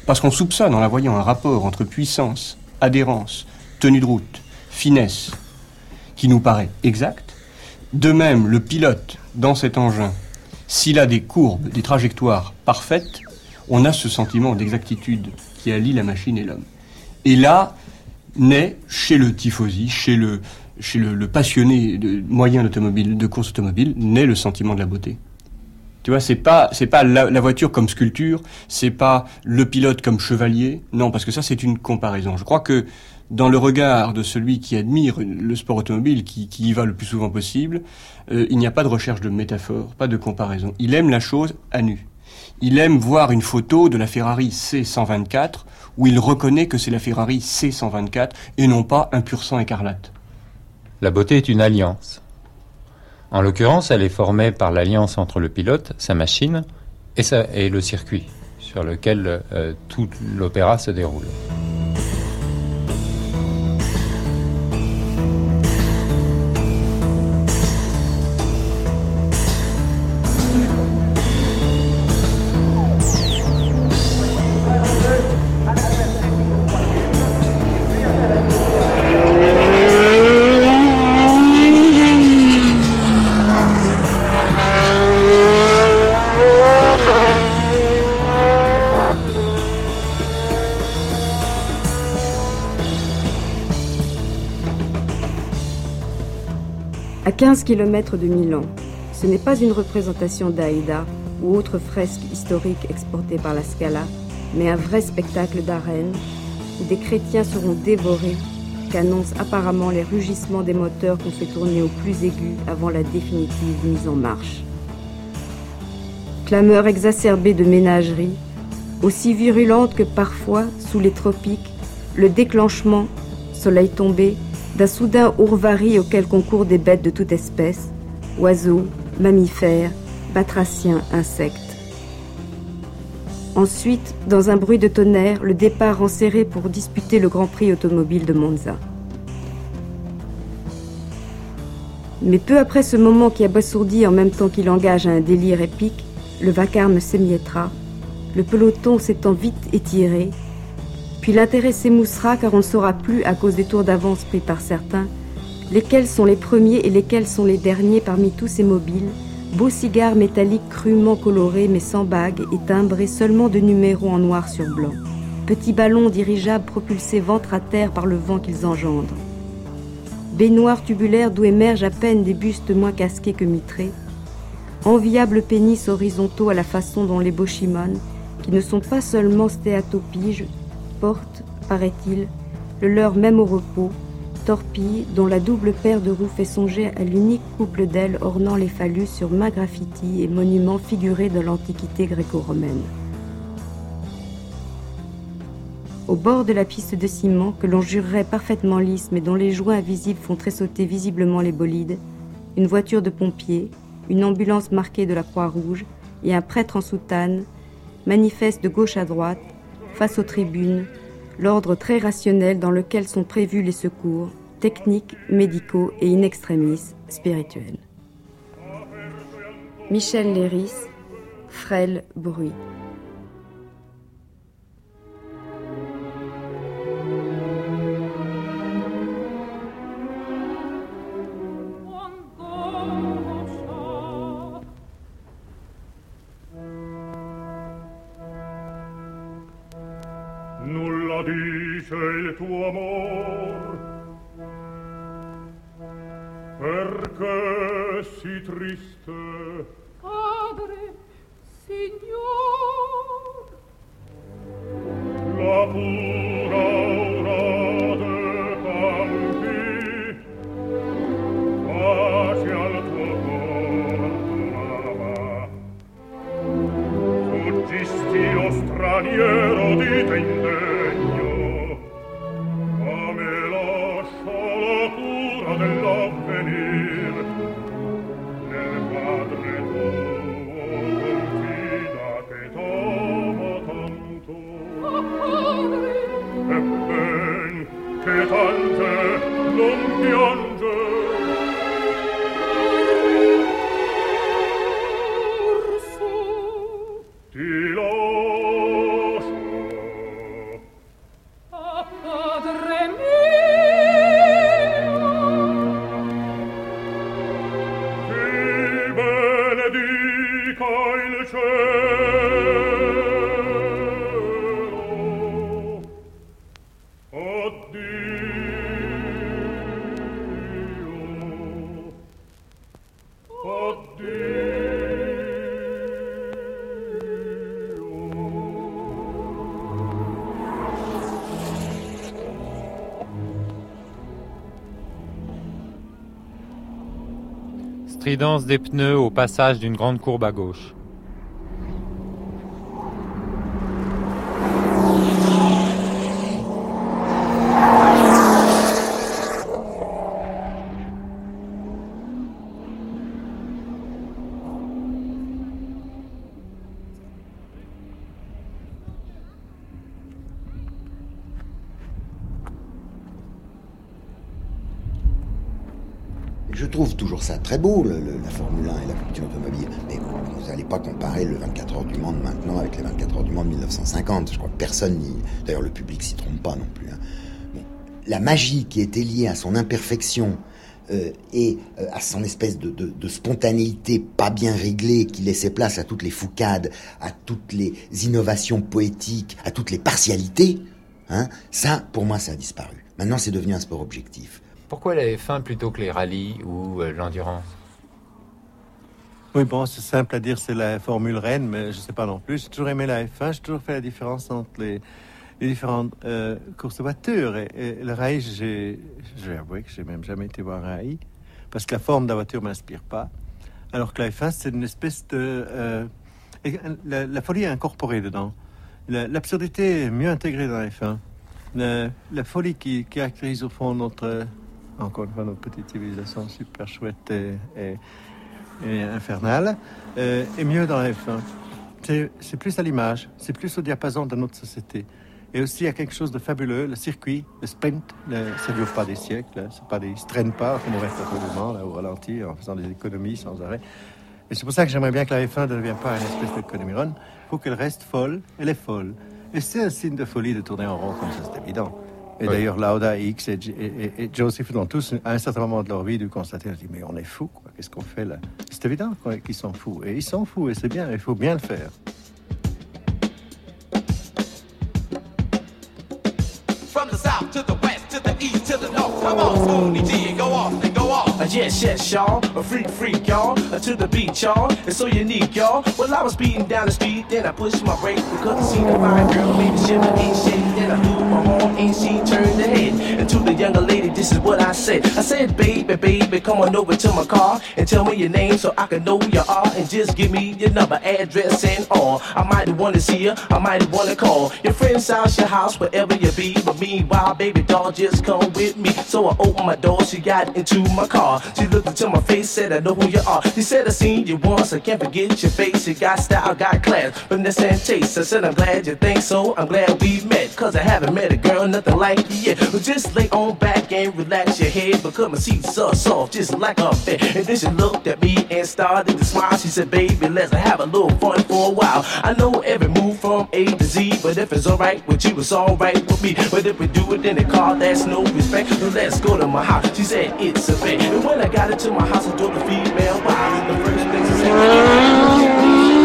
Parce qu'on soupçonne en la voyant un rapport entre puissance, adhérence, tenue de route, finesse, qui nous paraît exact. De même, le pilote, dans cet engin, s'il a des courbes, des trajectoires parfaites, on a ce sentiment d'exactitude qui allie la machine et l'homme. Et là, naît, chez le tifosi, chez le passionné de moyen d'automobile, de course automobile, naît le sentiment de la beauté. Tu vois, c'est pas la voiture comme sculpture, c'est pas le pilote comme chevalier. Non, parce que ça, c'est une comparaison. Je crois que dans le regard de celui qui admire le sport automobile, qui y va le plus souvent possible, il n'y a pas de recherche de métaphore, pas de comparaison. Il aime la chose à nu. Il aime voir une photo de la Ferrari C124 où il reconnaît que c'est la Ferrari C124 et non pas un pur sang écarlate. La beauté est une alliance. En l'occurrence, elle est formée par l'alliance entre le pilote, sa machine et le circuit sur lequel tout l'opéra se déroule. À 15 km de Milan, ce n'est pas une représentation d'Aïda ou autre fresque historique exportée par la Scala, mais un vrai spectacle d'arène où des chrétiens seront dévorés, qu'annoncent apparemment les rugissements des moteurs qu'on fait tourner au plus aigu avant la définitive mise en marche. Clameur exacerbée de ménagerie, aussi virulente que parfois, sous les tropiques, le déclenchement, soleil tombé, d'un soudain ourvari auquel concourent des bêtes de toute espèce, oiseaux, mammifères, batraciens, insectes. Ensuite, dans un bruit de tonnerre, le départ enserré pour disputer le Grand Prix automobile de Monza. Mais peu après ce moment qui abasourdit en même temps qu'il engage à un délire épique, le vacarme s'émiettera, le peloton s'étant vite étiré, puis l'intérêt s'émoussera car on ne saura plus, à cause des tours d'avance pris par certains, lesquels sont les premiers et lesquels sont les derniers parmi tous ces mobiles, beaux cigares métalliques crûment colorés mais sans bagues et timbrés seulement de numéros en noir sur blanc. Petits ballons dirigeables propulsés ventre à terre par le vent qu'ils engendrent. Baignoires tubulaires d'où émergent à peine des bustes moins casqués que mitrés. Enviables pénis horizontaux à la façon dont les Boschimon, qui ne sont pas seulement stéatopiges, portent, paraît-il, le leur même au repos, torpilles dont la double paire de roues fait songer à l'unique couple d'ailes ornant les phallus sur maints graffitis et monuments figurés de l'Antiquité gréco-romaine. Au bord de la piste de ciment, que l'on jurerait parfaitement lisse mais dont les joints invisibles font tressauter visiblement les bolides, une voiture de pompiers, une ambulance marquée de la Croix-Rouge et un prêtre en soutane manifestent de gauche à droite, face aux tribunes, l'ordre très rationnel dans lequel sont prévus les secours, techniques, médicaux et in extremis, spirituels. Michel Léris, Frêle bruit. Nulla dice il tuo amor, perché si triste? Padre, signor, la pura aura de campi pace al tuo cor donava. Fuggisti o straniero di te indegno, ma me lascia la cura dell'avvenir. Nel Padre tuo confida che t'ama tanto. oh Padre, E ben che tante non piange. orso, Ti lascio Stridence des pneus au passage d'une grande courbe à gauche. Je trouve toujours ça très beau, la Formule 1 et la culture automobile. Mais vous n'allez pas comparer le 24 heures du Mans de maintenant avec les 24 heures du Mans de 1950. Je crois que personne n'y... D'ailleurs, le public s'y trompe pas non plus. Hein. Bon, la magie qui était liée à son imperfection et à son espèce de spontanéité pas bien réglée qui laissait place à toutes les foucades, à toutes les innovations poétiques, à toutes les partialités, hein, ça, pour moi, ça a disparu. Maintenant, c'est devenu un sport objectif. Pourquoi la F1 plutôt que les rallyes ou l'endurance? Oui, bon, c'est simple à dire, c'est la formule reine, mais je ne sais pas non plus. J'ai toujours aimé la F1, j'ai toujours fait la différence entre les différentes courses de voitures. Et le rallye, je vais avouer que je n'ai même jamais été voir un rallye, parce que la forme de la voiture ne m'inspire pas. Alors que la F1, c'est une espèce de... la folie est incorporée dedans. L'absurdité est mieux intégrée dans la F1. La folie qui caractérise au fond encore une fois, notre petite civilisation super chouette et infernale, est mieux dans la F1. C'est plus à l'image, c'est plus au diapason de notre société. Et aussi, il y a quelque chose de fabuleux, le circuit, le sprint, ça ne dure pas des siècles, ça ne se traîne pas comme on reste absolument, là, au ralenti, en faisant des économies sans arrêt. Et c'est pour ça que j'aimerais bien que la F1 ne devienne pas une espèce d'économie run. Il faut qu'elle reste folle, elle est folle. Et c'est un signe de folie de tourner en rond comme ça, c'est évident. Et oui. D'ailleurs, Lauda, X et Joseph ont tous, à un certain moment de leur vie, dû constater, on dit, mais on est fous, quoi. Qu'est-ce qu'on fait là? C'est évident qu'ils sont fous. Et ils sont fous, et c'est bien, il faut bien le faire. From the south to the west, to the east, to the north. Come on, Spoonie G, go off and go off. Yes, y'all, a freak, y'all, to the beat, y'all. It's so unique, y'all. Well, I was speeding down the street, then I pushed my brake because I seen a fine girl, maybe shiver ain't shit. Then I blew my horn, and she turned her head. And to the younger lady, this is what I said. I said, baby, come on over to my car and tell me your name so I can know who you are. And just give me your number, address, and all. I might want to see you, I might want to call your friend's house, your house, wherever you be. But meanwhile, baby doll, just come with me. So I opened my door, she got into my car. She looked into my face, said, I know who you are. She said, I seen you once, I can't forget your face. You got style, got class, finesse and taste. I said, I'm glad you think so, I'm glad we met. Cause I haven't met a girl, nothing like you yet. But just lay on back and relax your head, because my seat's so soft, just like a bed. And then she looked at me and started to smile. She said, baby, let's have a little fun for a while. I know every move from A to Z, but if it's alright with you, it's alright with me. But if we do it in the car, that's no respect. So let's go to my house. She said, it's a bet. And when I got into my house, I told the female, wow, the first thing she said,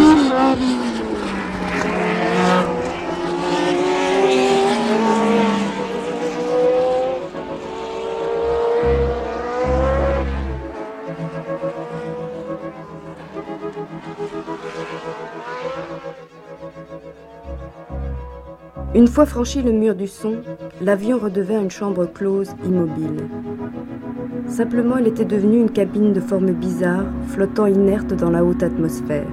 Une fois franchi le mur du son, l'avion redevint une chambre close, immobile. Simplement, elle était devenue une cabine de forme bizarre, flottant inerte dans la haute atmosphère.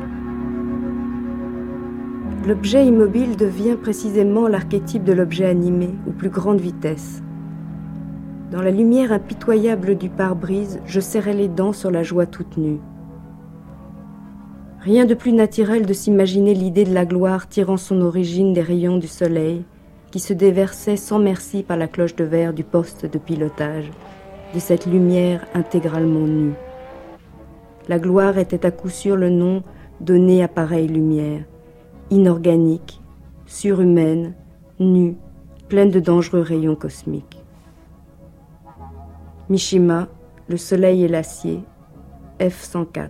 L'objet immobile devient précisément l'archétype de l'objet animé, aux plus grandes vitesses. Dans la lumière impitoyable du pare-brise, je serrais les dents sur la joie toute nue. Rien de plus naturel de s'imaginer l'idée de la gloire tirant son origine des rayons du soleil, qui se déversaient sans merci par la cloche de verre du poste de pilotage, de cette lumière intégralement nue. La gloire était à coup sûr le nom donné à pareille lumière, inorganique, surhumaine, nue, pleine de dangereux rayons cosmiques. Mishima, Le soleil et l'acier, F104.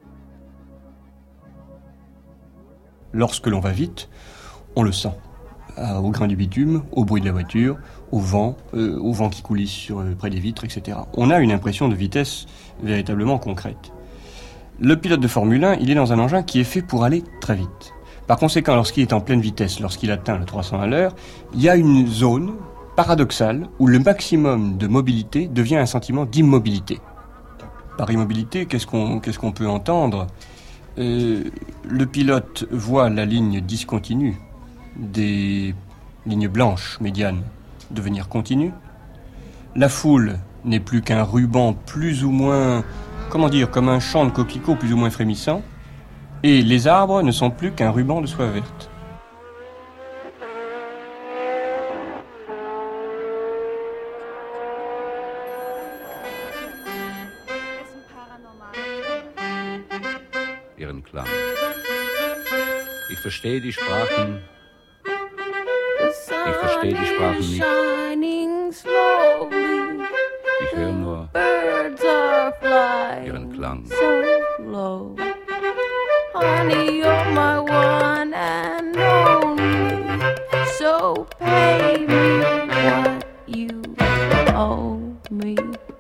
Lorsque l'on va vite, on le sent. au grain du bitume, au bruit de la voiture, au vent qui coulisse près des vitres, etc. On a une impression de vitesse véritablement concrète. Le pilote de Formule 1, il est dans un engin qui est fait pour aller très vite. Par conséquent, lorsqu'il est en pleine vitesse, lorsqu'il atteint le 300 à l'heure, il y a une zone paradoxale où le maximum de mobilité devient un sentiment d'immobilité. Par immobilité, qu'est-ce qu'on peut entendre ? Le pilote voit la ligne discontinue des lignes blanches médianes devenir continue. La foule n'est plus qu'un ruban plus ou moins, comme un champ de coquelicots plus ou moins frémissant. Et les arbres ne sont plus qu'un ruban de soie verte. Ihren Klang. Ich verstehe die Sprachen. Ich verstehe die Sprachen nicht. Ich höre nur ihren Klang. Honey, you're my one and only. So pay me what you owe me.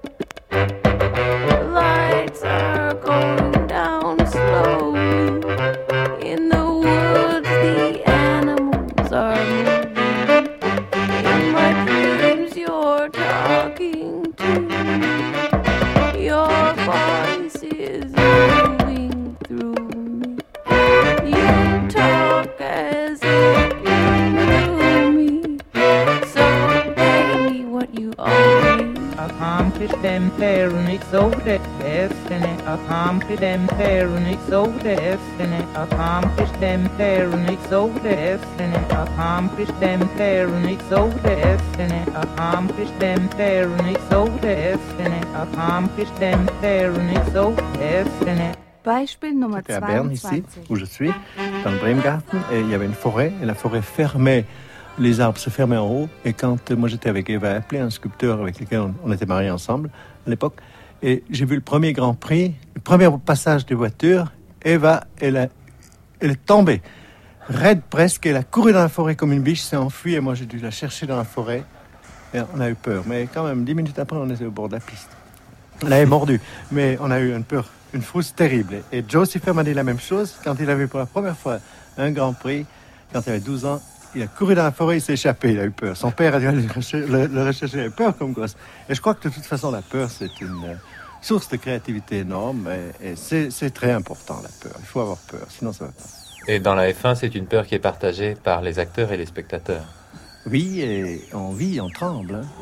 The lights are going down slowly. In the woods, the animals are moving. In my dreams, you're talking to me. Your voice is moving through me. You talk as if you knew me. So pay me what you owe me. Accomplish them parents over their destiny. Accomplish them parents over their destiny. Accomplish them parents over their destiny. Accomplish them parents over their destiny. Accomplish them parents over their destiny. Accomplish them parents over their destiny. Beispiel Nummer J'étais à Berne, 22. ici, où je suis, dans le Bremgarten, et il y avait une forêt, et la forêt fermait, les arbres se fermaient en haut, et quand moi j'étais avec Eva Appelé, un sculpteur avec lequel on était mariés ensemble à l'époque, et j'ai vu le premier Grand Prix, le premier passage des voitures, Eva, elle est tombée, raide presque, elle a couru dans la forêt comme une biche, s'est enfuie, et moi j'ai dû la chercher dans la forêt, et on a eu peur, mais quand même, 10 minutes après, on était au bord de la piste. Elle avait mordu, mais on a eu une peur, une frousse terrible. Et Joe Siffer m'a dit la même chose quand il avait pour la première fois un Grand Prix, quand il avait 12 ans. Il a couru dans la forêt, il s'est échappé, il a eu peur. Son père a dû aller le rechercher, il avait peur comme gosse. Et je crois que de toute façon, la peur, c'est une source de créativité énorme. Et c'est très important, la peur. Il faut avoir peur, sinon ça va pas. Et dans la F1, c'est une peur qui est partagée par les acteurs et les spectateurs. Oui, et on vit, on tremble. Hein.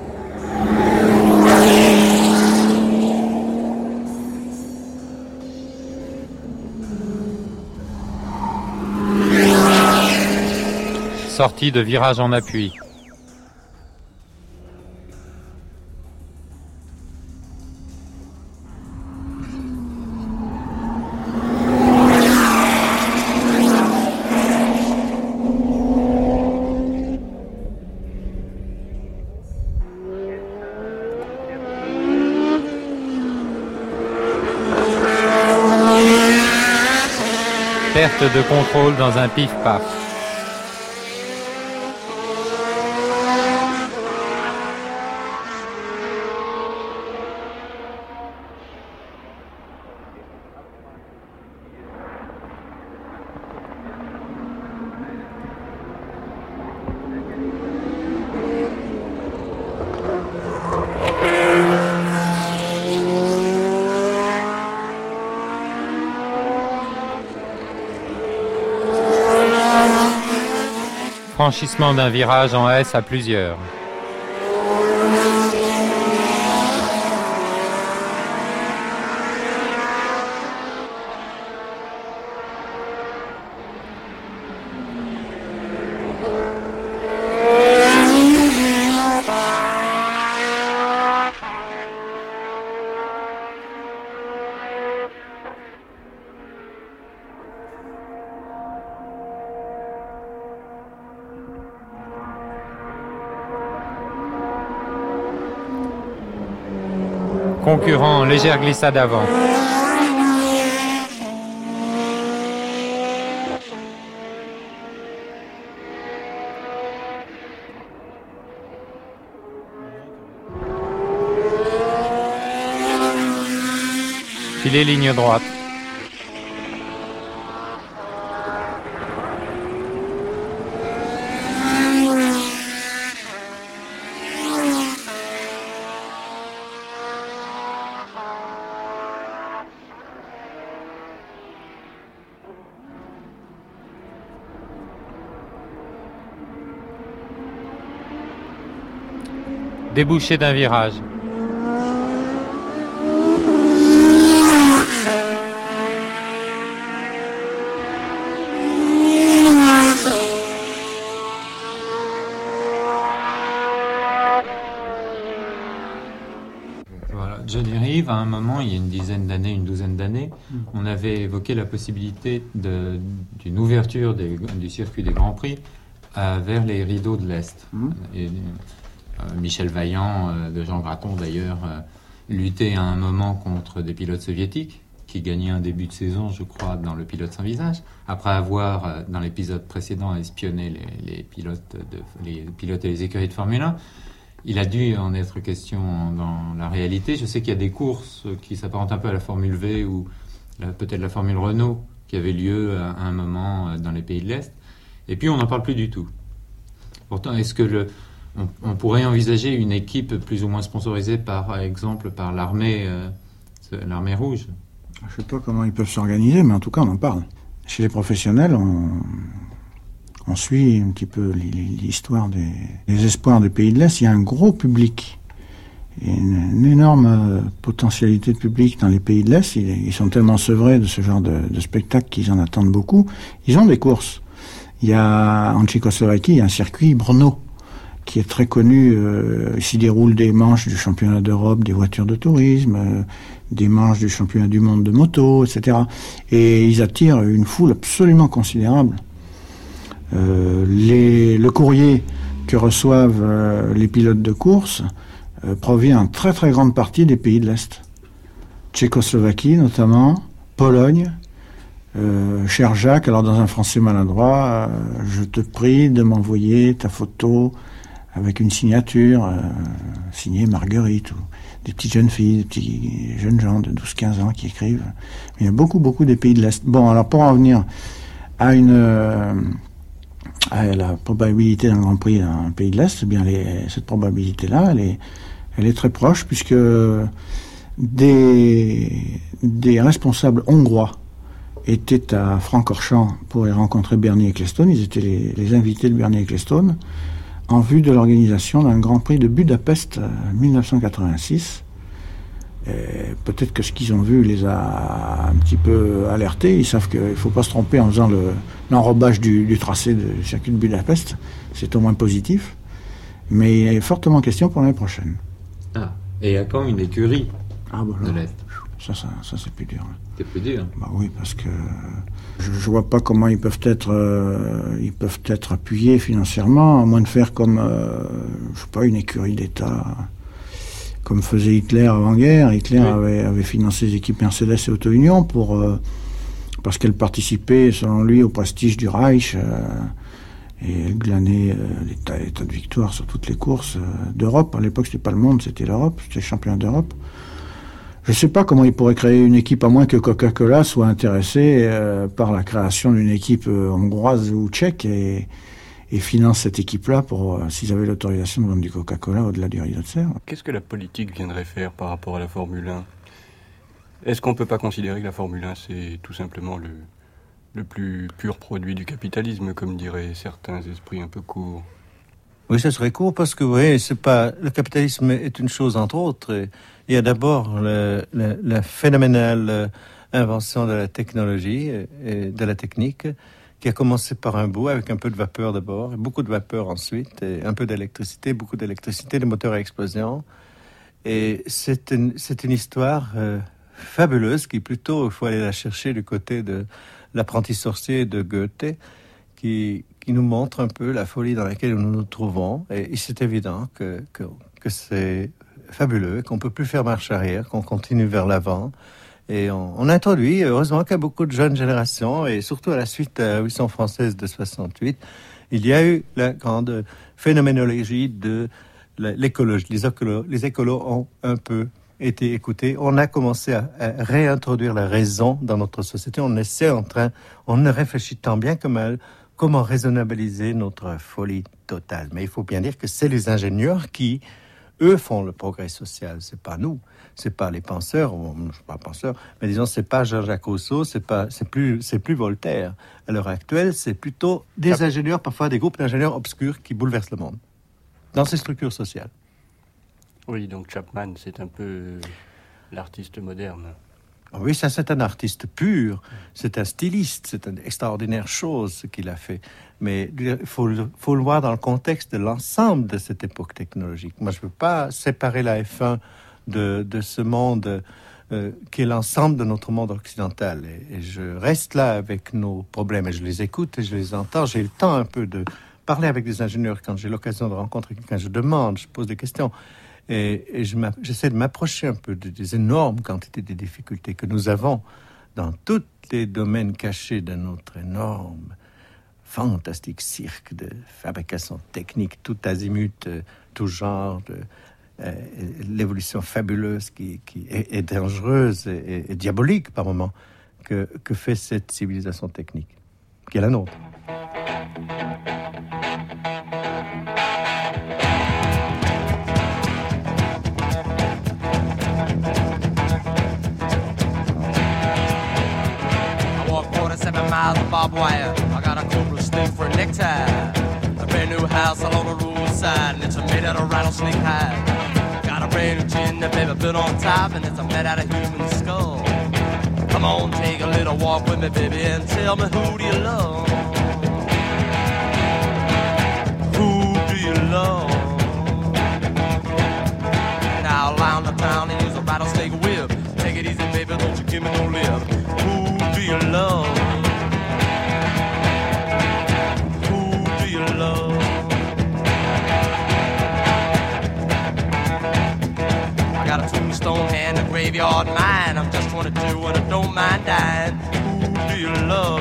Sortie de virage en appui. Perte de contrôle dans un pif-paf. Franchissement d'un virage en S à plusieurs. Concurrent, légère glissade avant. Filet ligne droite. Débouché d'un virage. Voilà, Johnny Reeve, à un moment, il y a une douzaine d'années, on avait évoqué la possibilité d'une ouverture du circuit des Grands Prix vers les rideaux de l'Est. Et, Michel Vaillant, de Jean Graton d'ailleurs, luttait à un moment contre des pilotes soviétiques qui gagnaient un début de saison, je crois, dans le pilote sans visage, après avoir, dans l'épisode précédent, espionné les pilotes et les écuries de Formule 1. Il a dû en être question dans la réalité. Je sais qu'il y a des courses qui s'apparentent un peu à la Formule V ou peut-être la Formule Renault qui avait lieu à un moment dans les pays de l'Est. Et puis on n'en parle plus du tout. Pourtant, est-ce que on pourrait envisager une équipe plus ou moins sponsorisée, par exemple, par l'armée rouge? Je ne sais pas comment ils peuvent s'organiser, mais en tout cas, on en parle. Chez les professionnels, on suit un petit peu l'histoire des espoirs des pays de l'Est. Il y a un gros public, une énorme potentialité de public dans les pays de l'Est. Ils sont tellement sevrés de ce genre de spectacle qu'ils en attendent beaucoup. Ils ont des courses. Il y a, en Tchécoslovaquie, il y a un circuit Brno, qui est très connu. S'y déroulent des manches du championnat d'Europe des voitures de tourisme, des manches du championnat du monde de moto, etc. Et ils attirent une foule absolument considérable. Le courrier que reçoivent les pilotes de course provient en très très grande partie des pays de l'Est. Tchécoslovaquie notamment, Pologne. Cher Jacques, alors dans un français maladroit, je te prie de m'envoyer ta photo avec une signature signée Marguerite, ou des petites jeunes filles, des petits jeunes gens de 12-15 ans qui écrivent. Mais il y a beaucoup des pays de l'Est. Bon, alors pour en venir à la probabilité d'un Grand Prix dans un pays de l'Est, eh bien cette probabilité-là, elle est très proche, puisque des responsables hongrois étaient à Francorchamps pour y rencontrer Bernie Ecclestone. Ils étaient les invités de Bernie Ecclestone en vue de l'organisation d'un Grand Prix de Budapest 1986. Peut-être que ce qu'ils ont vu les a un petit peu alertés. Ils savent qu'il ne faut pas se tromper en faisant l'enrobage du tracé du circuit de Budapest. C'est au moins positif. Mais il est fortement question pour l'année prochaine. Ah, et à quand une écurie de l'Est? Ça c'est plus dur. C'est plus dur. Bah oui, parce que je vois pas comment ils peuvent être appuyés financièrement, à moins de faire comme je sais pas, une écurie d'État, comme faisait Hitler avant-guerre. Hitler avait financé les équipes Mercedes et Auto Union parce qu'elles participaient, selon lui, au prestige du Reich et elles glanaient l'état de victoire sur toutes les courses d'Europe. À l'époque, c'était pas le monde, c'était l'Europe, c'était le championnat d'Europe. Je ne sais pas comment ils pourraient créer une équipe, à moins que Coca-Cola soit intéressé par la création d'une équipe hongroise ou tchèque et finance cette équipe-là pour s'ils avaient l'autorisation de vendre du Coca-Cola au-delà du rideau de serre. Qu'est-ce que la politique viendrait faire par rapport à la Formule 1 ? Est-ce qu'on ne peut pas considérer que la Formule 1, c'est tout simplement le plus pur produit du capitalisme, comme diraient certains esprits un peu courts ? Oui, ça serait court parce que le capitalisme est une chose entre autres. Il y a d'abord la phénoménale invention de la technologie et de la technique qui a commencé par un bout avec un peu de vapeur d'abord, et beaucoup de vapeur ensuite, et un peu d'électricité, beaucoup d'électricité, des moteurs à explosion. Et c'est une histoire fabuleuse qui plutôt, il faut aller la chercher du côté de l'apprenti sorcier de Goethe, qui nous montre un peu la folie dans laquelle nous nous trouvons. Et c'est évident que c'est fabuleux, qu'on ne peut plus faire marche arrière, qu'on continue vers l'avant. Et on introduit, heureusement qu'à beaucoup de jeunes générations, et surtout à la suite à la Révolution française de 68, il y a eu la grande phénoménologie de l'écologie. Les écolos ont un peu été écoutés. On a commencé à réintroduire la raison dans notre société. On ne réfléchit tant bien que mal comment raisonnabiliser notre folie totale. Mais il faut bien dire que c'est les ingénieurs qui, eux, font le progrès social. C'est pas nous, c'est pas les penseurs. Je suis pas penseur, mais disons c'est pas Jean-Jacques Rousseau, c'est plus Voltaire. À l'heure actuelle, c'est plutôt des ingénieurs, parfois des groupes d'ingénieurs obscurs qui bouleversent le monde dans ces structures sociales. Oui, donc Chapman, c'est un peu l'artiste moderne. Oui, ça c'est un artiste pur, c'est un styliste, c'est une extraordinaire chose ce qu'il a fait. Mais il faut le voir dans le contexte de l'ensemble de cette époque technologique. Moi, je ne veux pas séparer la F1 de ce monde qui est l'ensemble de notre monde occidental. Et je reste là avec nos problèmes et je les écoute et je les entends. J'ai le temps un peu de parler avec des ingénieurs quand j'ai l'occasion de rencontrer quelqu'un. Je demande, je pose des questions. Et j'essaie de m'approcher un peu des énormes quantités de difficultés que nous avons dans tous les domaines cachés de notre énorme, fantastique cirque de fabrication technique, tout azimut, tout genre, l'évolution fabuleuse qui est dangereuse et diabolique par moments que fait cette civilisation technique, qui est la nôtre. Miles of barbed wire. I got a cobra snake for a necktie. A brand new house along the roadside, and it's made out of rattlesnake hide. Got a brand new chin that baby built on top, and it's made out of human skull. Come on, take a little walk with me, baby, and tell me who do you love? Who do you love? Now around the town and use a rattlesnake whip. Take it easy, baby, don't you give me no lip. Who do you love? Tombstone hand, a graveyard mine. I'm just 22 and I don't mind dying. Who do you love?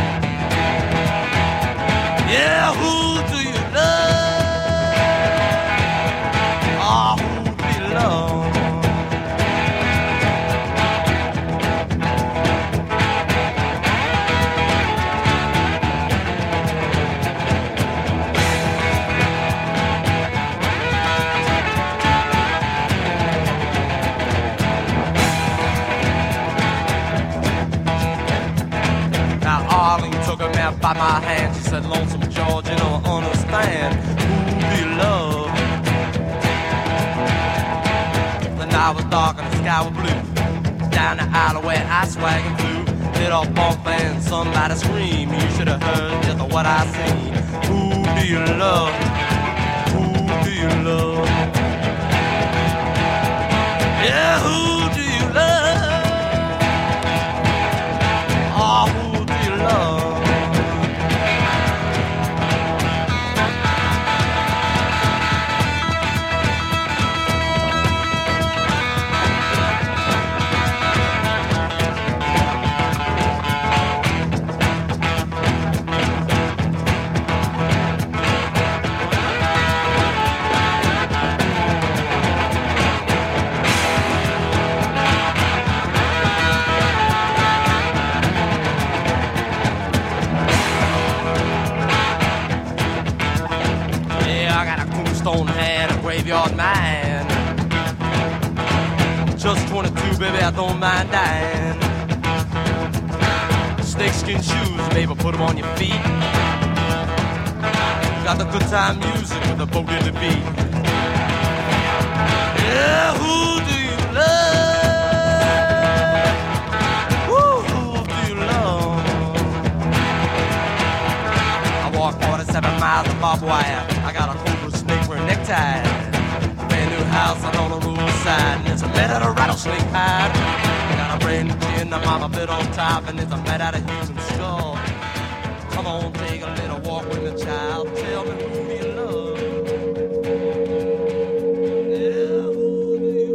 Yeah, who do you love? Ah, who do you love? By my hand, she said, Lonesome George, you don't understand. Who do you love? The night was dark and the sky was blue. Down the alleyway, I swag and flew. Lit off bump and somebody scream. You should have heard just what I seen. Who do you love? Who do you love? Yeah, who do you love? Oh, who do you love? Stone hand, a graveyard man. Just 22, baby, I don't mind dying. Snakeskin shoes, baby, put them on your feet. Got the good time music with the boat in the beat. Yeah, who do you love? Who do you love? I walk 47 miles of barbed wire. I got a necktie, brand new house on the roadside, and it's made out of rattlesnake hide. Got a brand new chin, the mama bit on top, and it's made out of human skull. Come on, take a little walk with me, child. Tell me who do you love? Yeah, who do you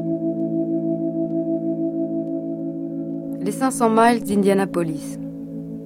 Les 500 miles d'Indianapolis.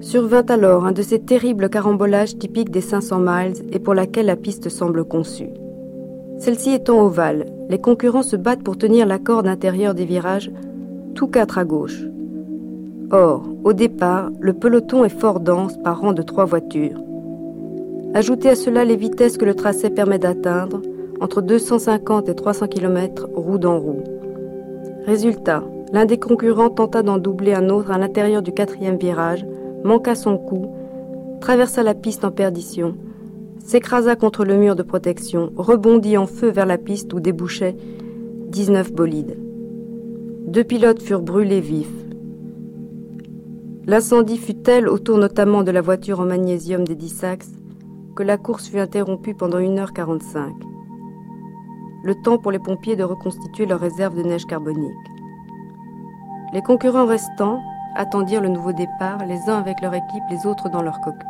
Survint alors un de ces terribles carambolages typiques des 500 miles et pour laquelle la piste semble conçue. Celle-ci étant ovale, les concurrents se battent pour tenir la corde intérieure des virages, tous 4 à gauche. Or, au départ, le peloton est fort dense par rang de 3 voitures. Ajoutez à cela les vitesses que le tracé permet d'atteindre, entre 250 et 300 km roue dans roue. Résultat, l'un des concurrents tenta d'en doubler un autre à l'intérieur du 4e virage, manqua son coup, traversa la piste en perdition, s'écrasa contre le mur de protection, rebondit en feu vers la piste où débouchaient 19 bolides. 2 pilotes furent brûlés vifs. L'incendie fut tel, autour notamment de la voiture en magnésium des Dissax, que la course fut interrompue pendant 1h45. Le temps pour les pompiers de reconstituer leur réserve de neige carbonique. Les concurrents restants attendirent le nouveau départ, les uns avec leur équipe, les autres dans leur cockpit.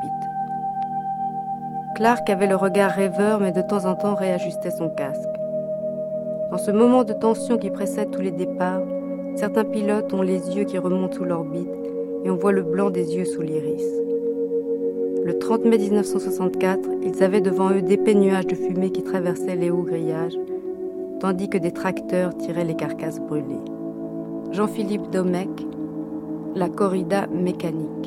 Clark avait le regard rêveur, mais de temps en temps réajustait son casque. Dans ce moment de tension qui précède tous les départs, certains pilotes ont les yeux qui remontent sous l'orbite et on voit le blanc des yeux sous l'iris. Le 30 mai 1964, ils avaient devant eux d'épais nuages de fumée qui traversaient les hauts grillages, tandis que des tracteurs tiraient les carcasses brûlées. Jean-Philippe Domecq, La corrida mécanique.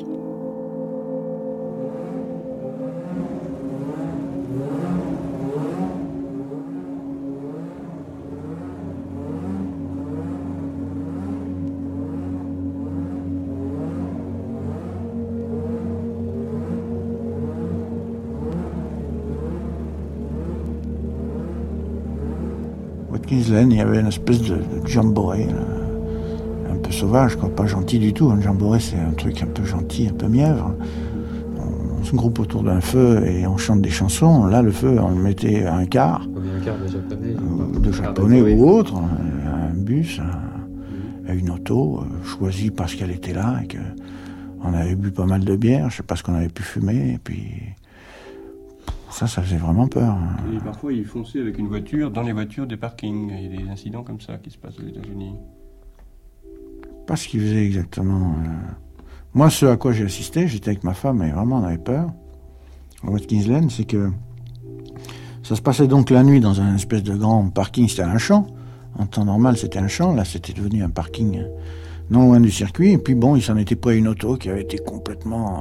Watkins Glen, il y avait une espèce de jamboree, un peu sauvage, quoi, pas gentil du tout. Un jamboree, c'est un truc un peu gentil, un peu mièvre. On se groupe autour d'un feu et on chante des chansons. Là, le feu, on le mettait à un quart. Un quart de japonais ou autre, un bus, une auto, choisie parce qu'elle était là et qu'on avait bu pas mal de bière, je sais pas ce qu'on avait pu fumer, et puis ça faisait vraiment peur. Et parfois, ils fonçaient avec une voiture dans les voitures des parkings. Il y a des incidents comme ça qui se passent aux États-Unis. Pas ce qu'ils faisaient exactement. Moi, ce à quoi j'ai assisté, j'étais avec ma femme et vraiment on avait peur. À Watkins Glen, c'est que ça se passait donc la nuit dans un espèce de grand parking, c'était un champ. En temps normal, c'était un champ. Là, c'était devenu un parking non loin du circuit. Et puis bon, il s'en était pris une auto qui avait été complètement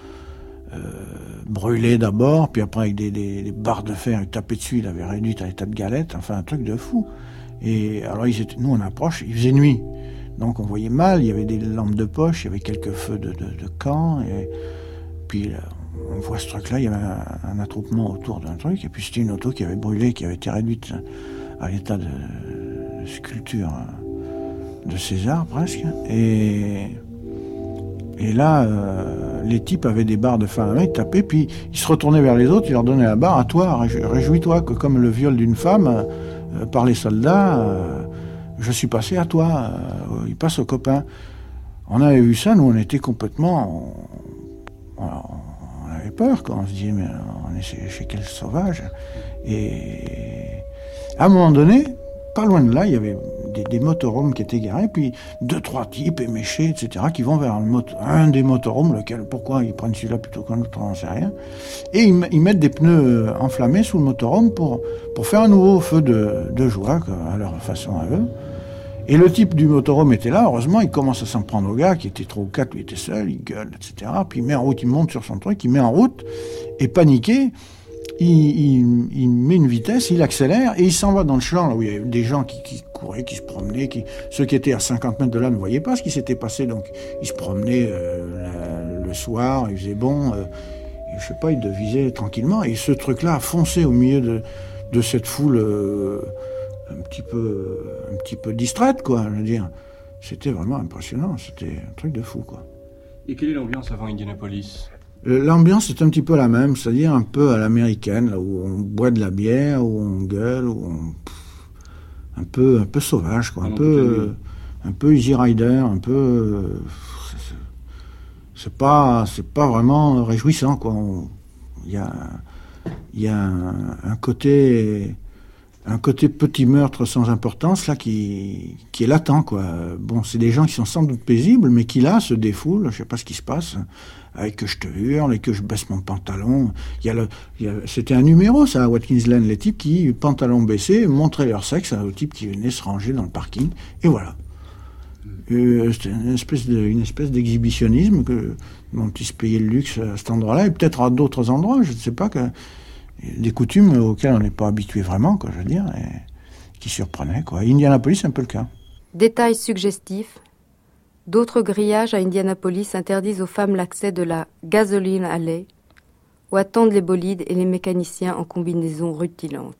brûlée d'abord, puis après avec des barres de fer, il tapait dessus, il avait réduit à l'état de galette, enfin un truc de fou. Et alors nous on approche, il faisait nuit, donc on voyait mal, il y avait des lampes de poche, il y avait quelques feux de camp, et puis on voit ce truc-là, il y avait un attroupement autour d'un truc, et puis c'était une auto qui avait brûlé, qui avait été réduite à l'état de sculpture de César presque, et là, les types avaient des barres de fer à la main, ils tapaient, puis ils se retournaient vers les autres, ils leur donnaient la barre, à toi, réjouis-toi, que comme le viol d'une femme par les soldats, je suis passé à toi, il passe aux copains. On avait vu ça, nous on était complètement... On avait peur, quoi. On se disait, mais on est chez quel sauvage. Et à un moment donné, pas loin de là, il y avait des motorhomes qui étaient garés, puis 2-3 types éméchés, etc., qui vont vers un des motorhomes, pourquoi ils prennent celui-là plutôt qu'un autre, on n'en sait rien, et ils mettent des pneus enflammés sous le motorhome pour faire un nouveau feu de joie, quoi, à leur façon à eux. Et le type du motorhome était là, heureusement, il commence à s'en prendre au gars, qui était 3 ou 4, lui était seul, il gueule, etc., puis il met en route, il monte sur son truc, il met en route, et paniqué, il met une vitesse, il accélère, et il s'en va dans le champ, là où il y avait des gens qui couraient, qui se promenaient, ceux qui étaient à 50 mètres de là ne voyaient pas ce qui s'était passé, donc ils se promenaient le soir, il faisait bon, je sais pas, ils devisaient tranquillement, et ce truc-là a foncé au milieu de cette foule un petit peu distraite, quoi, je veux dire. C'était vraiment impressionnant, c'était un truc de fou, quoi. Et quelle est l'ambiance avant Indianapolis ? L'ambiance est un petit peu la même, c'est-à-dire un peu à l'américaine, là où on boit de la bière, où on gueule, un peu sauvage, quoi, un peu Easy Rider, un peu c'est pas vraiment réjouissant, quoi. Il y a un côté un côté petit meurtre sans importance là qui est latent, quoi. Bon, c'est des gens qui sont sans doute paisibles, mais qui là se défoulent. Je sais pas ce qui se passe, avec que je te hurle et que je baisse mon pantalon. C'était un numéro ça, à Watkins Glen, les types qui, pantalon baissé, montraient leur sexe aux types qui venaient se ranger dans le parking. Et voilà. C'était une espèce d'exhibitionnisme dont ils se payaient le luxe à cet endroit-là, et peut-être à d'autres endroits, je ne sais pas, des coutumes auxquelles on n'est pas habitué vraiment, quoi, je veux dire, et qui surprenaient, quoi. Indianapolis, c'est un peu le cas. Détail suggestif, d'autres grillages à Indianapolis interdisent aux femmes l'accès de la Gasoline Alley, où attendent les bolides et les mécaniciens en combinaison rutilante.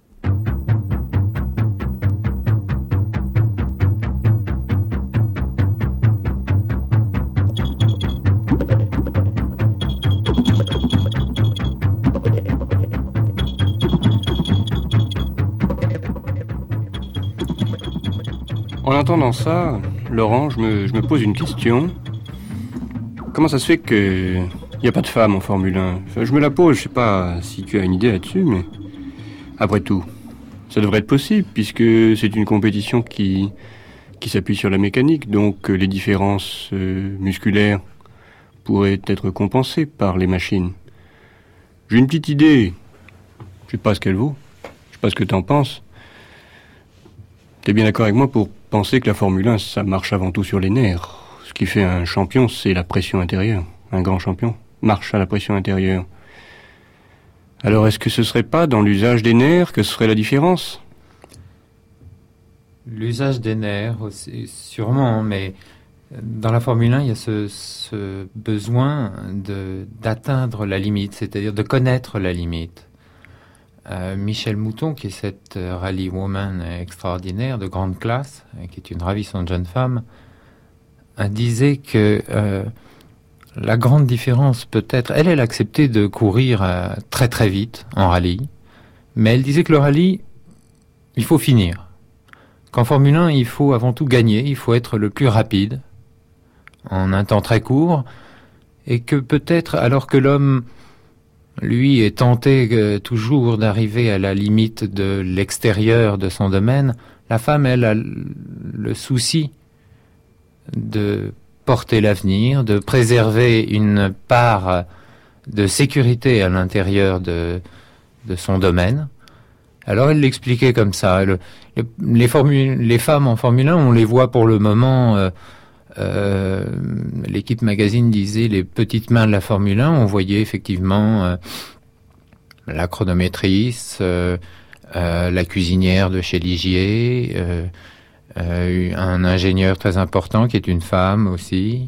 En entendant ça, Laurent, je me pose une question. Comment ça se fait qu'il n'y a pas de femmes en Formule 1 ? Enfin, je me la pose, je sais pas si tu as une idée là-dessus, mais après tout, ça devrait être possible, puisque c'est une compétition qui s'appuie sur la mécanique, donc les différences musculaires pourraient être compensées par les machines. J'ai une petite idée, je sais pas ce qu'elle vaut, je sais pas ce que t'en penses. T'es bien d'accord avec moi pour penser que la Formule 1, ça marche avant tout sur les nerfs. Ce qui fait un champion, c'est la pression intérieure. Un grand champion marche à la pression intérieure. Alors, est-ce que ce serait pas dans l'usage des nerfs que ce serait la différence ? L'usage des nerfs aussi, sûrement, mais dans la Formule 1, il y a ce besoin d'atteindre la limite, c'est-à-dire de connaître la limite. Michèle Mouton, qui est cette rallywoman extraordinaire, de grande classe, qui est une ravissante jeune femme, disait que la grande différence peut-être, elle acceptait de courir très très vite en rallye, mais elle disait que le rallye, il faut finir. Qu'en Formule 1, il faut avant tout gagner, il faut être le plus rapide, en un temps très court, et que peut-être, alors que l'homme, lui, est tenté toujours d'arriver à la limite de l'extérieur de son domaine, la femme, elle, a le souci de porter l'avenir, de préserver une part de sécurité à l'intérieur de son domaine. Alors elle l'expliquait comme ça. Les femmes en Formule 1, on les voit pour le moment... l'équipe magazine disait les petites mains de la Formule 1, on voyait effectivement la chronométrice, la cuisinière de chez Ligier, un ingénieur très important qui est une femme aussi,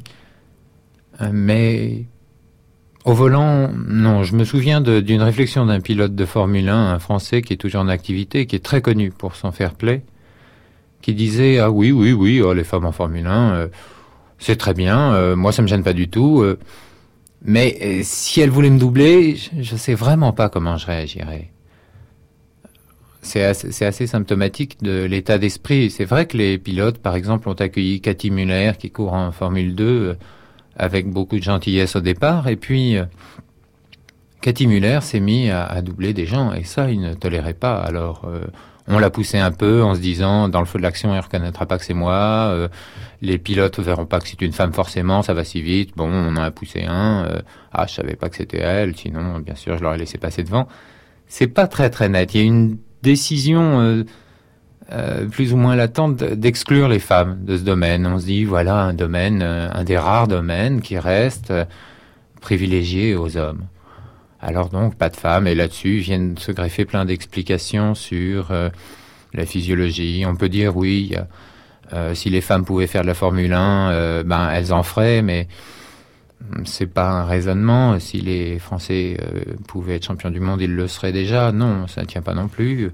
mais au volant, non. Je me souviens d'une réflexion d'un pilote de Formule 1, un Français qui est toujours en activité, qui est très connu pour son fair play, qui disait « Ah oui, les femmes en Formule 1, c'est très bien, moi ça me gêne pas du tout, mais si elles voulaient me doubler, je sais vraiment pas comment je réagirais. » C'est assez symptomatique de l'état d'esprit. C'est vrai que les pilotes, par exemple, ont accueilli Cathy Muller, qui court en Formule 2, avec beaucoup de gentillesse au départ, et puis Cathy Muller s'est mis à doubler des gens, et ça, il ne tolérait pas. Alors... on l'a poussé un peu en se disant, dans le feu de l'action, elle ne reconnaîtra pas que c'est moi. Les pilotes ne verront pas que c'est une femme forcément, ça va si vite. Bon, on en a poussé un. Je savais pas que c'était elle. Sinon, bien sûr, je l'aurais laissé passer devant. C'est pas très très net. Il y a une décision plus ou moins latente d'exclure les femmes de ce domaine. On se dit, voilà un domaine, un des rares domaines qui reste privilégié aux hommes. Alors donc, pas de femmes, et là-dessus viennent se greffer plein d'explications sur la physiologie. On peut dire, oui, si les femmes pouvaient faire de la Formule 1, elles en feraient, mais c'est pas un raisonnement. Si les Français pouvaient être champions du monde, ils le seraient déjà. Non, ça ne tient pas non plus.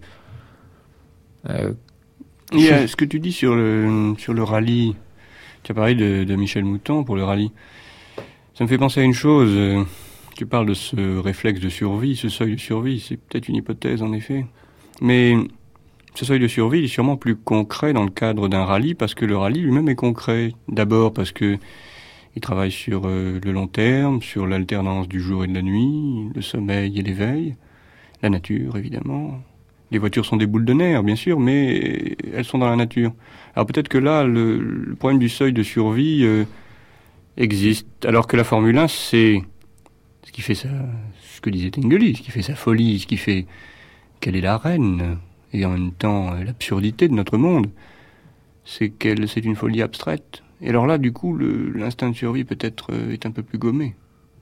Il y a ce que tu dis sur le rallye. Tu as parlé de Michèle Mouton pour le rallye. Ça me fait penser à une chose... Tu parles de ce réflexe de survie, ce seuil de survie, c'est peut-être une hypothèse en effet. Mais ce seuil de survie il est sûrement plus concret dans le cadre d'un rallye, parce que le rallye lui-même est concret. D'abord parce que il travaille sur le long terme, sur l'alternance du jour et de la nuit, le sommeil et l'éveil, la nature évidemment, Les voitures sont des boules de nerfs, bien sûr, mais elles sont dans la nature. Alors peut-être que là, le problème du seuil de survie existe, alors que la Formule 1, c'est ce qui fait ça, ce que disait Tinguely, ce qui fait sa folie, ce qui fait qu'elle est la reine, et en même temps l'absurdité de notre monde, c'est c'est une folie abstraite. Et alors là, du coup, l'instinct de survie peut-être est un peu plus gommé.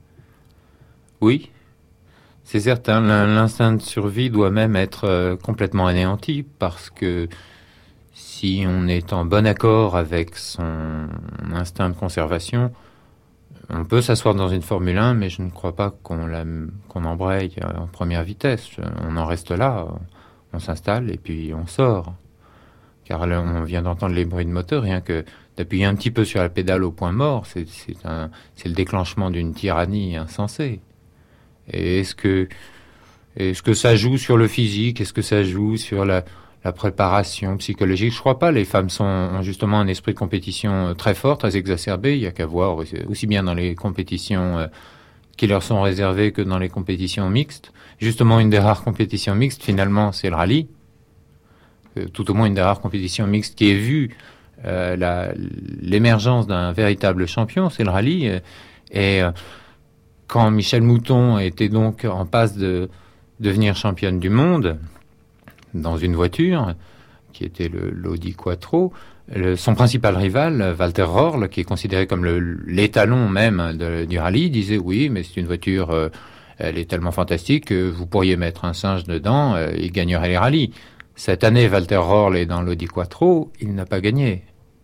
Oui, c'est certain. L'instinct de survie doit même être complètement anéanti, parce que si on est en bon accord avec son instinct de conservation, on peut s'asseoir dans une Formule 1, mais je ne crois pas qu'on embraye en première vitesse. On en reste là, on s'installe et puis on sort. Car là, on vient d'entendre les bruits de moteur, rien que d'appuyer un petit peu sur la pédale au point mort, c'est le déclenchement d'une tyrannie insensée. Et est-ce que ça joue sur le physique? Est-ce que ça joue sur la préparation psychologique? Je crois pas. Les femmes ont justement un esprit de compétition très fort, très exacerbé. Il y a qu'à voir aussi bien dans les compétitions qui leur sont réservées que dans les compétitions mixtes. Justement, une des rares compétitions mixtes, finalement, c'est le rallye. Tout au moins une des rares compétitions mixtes qui ait vu l'émergence d'un véritable champion, c'est le rallye. Et quand Michèle Mouton était donc en passe de devenir championne du monde dans une voiture qui était l'Audi Quattro, son principal rival, Walter Röhrl, qui est considéré comme l'étalon même du rallye, disait oui, mais c'est une voiture, elle est tellement fantastique que vous pourriez mettre un singe dedans, il gagnerait les rallyes. Cette année, Walter Röhrl est dans l'Audi Quattro, il n'a pas gagné.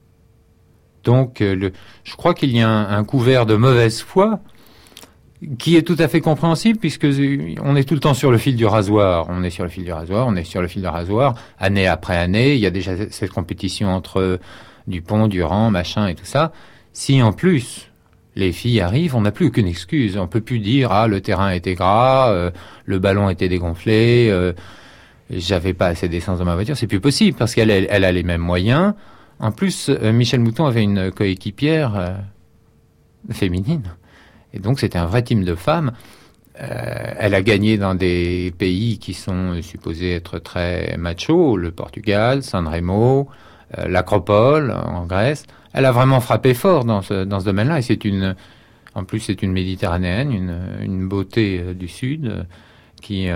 Donc, je crois qu'il y a un couvert de mauvaise foi qui est tout à fait compréhensible, puisque on est tout le temps sur le fil du rasoir. On est sur le fil du rasoir, année après année. Il y a déjà cette compétition entre Dupont, Durand, machin et tout ça. Si en plus les filles arrivent, on n'a plus aucune excuse. On peut plus dire le terrain était gras, le ballon était dégonflé, j'avais pas assez d'essence dans ma voiture. C'est plus possible parce qu'elle a les mêmes moyens. En plus, Michèle Mouton avait une coéquipière féminine. Et donc, c'était un vrai team de femmes. Elle a gagné dans des pays qui sont supposés être très machos, le Portugal, San Remo, l'Acropole en Grèce. Elle a vraiment frappé fort dans ce domaine-là. Et en plus, c'est une méditerranéenne, une beauté du Sud qui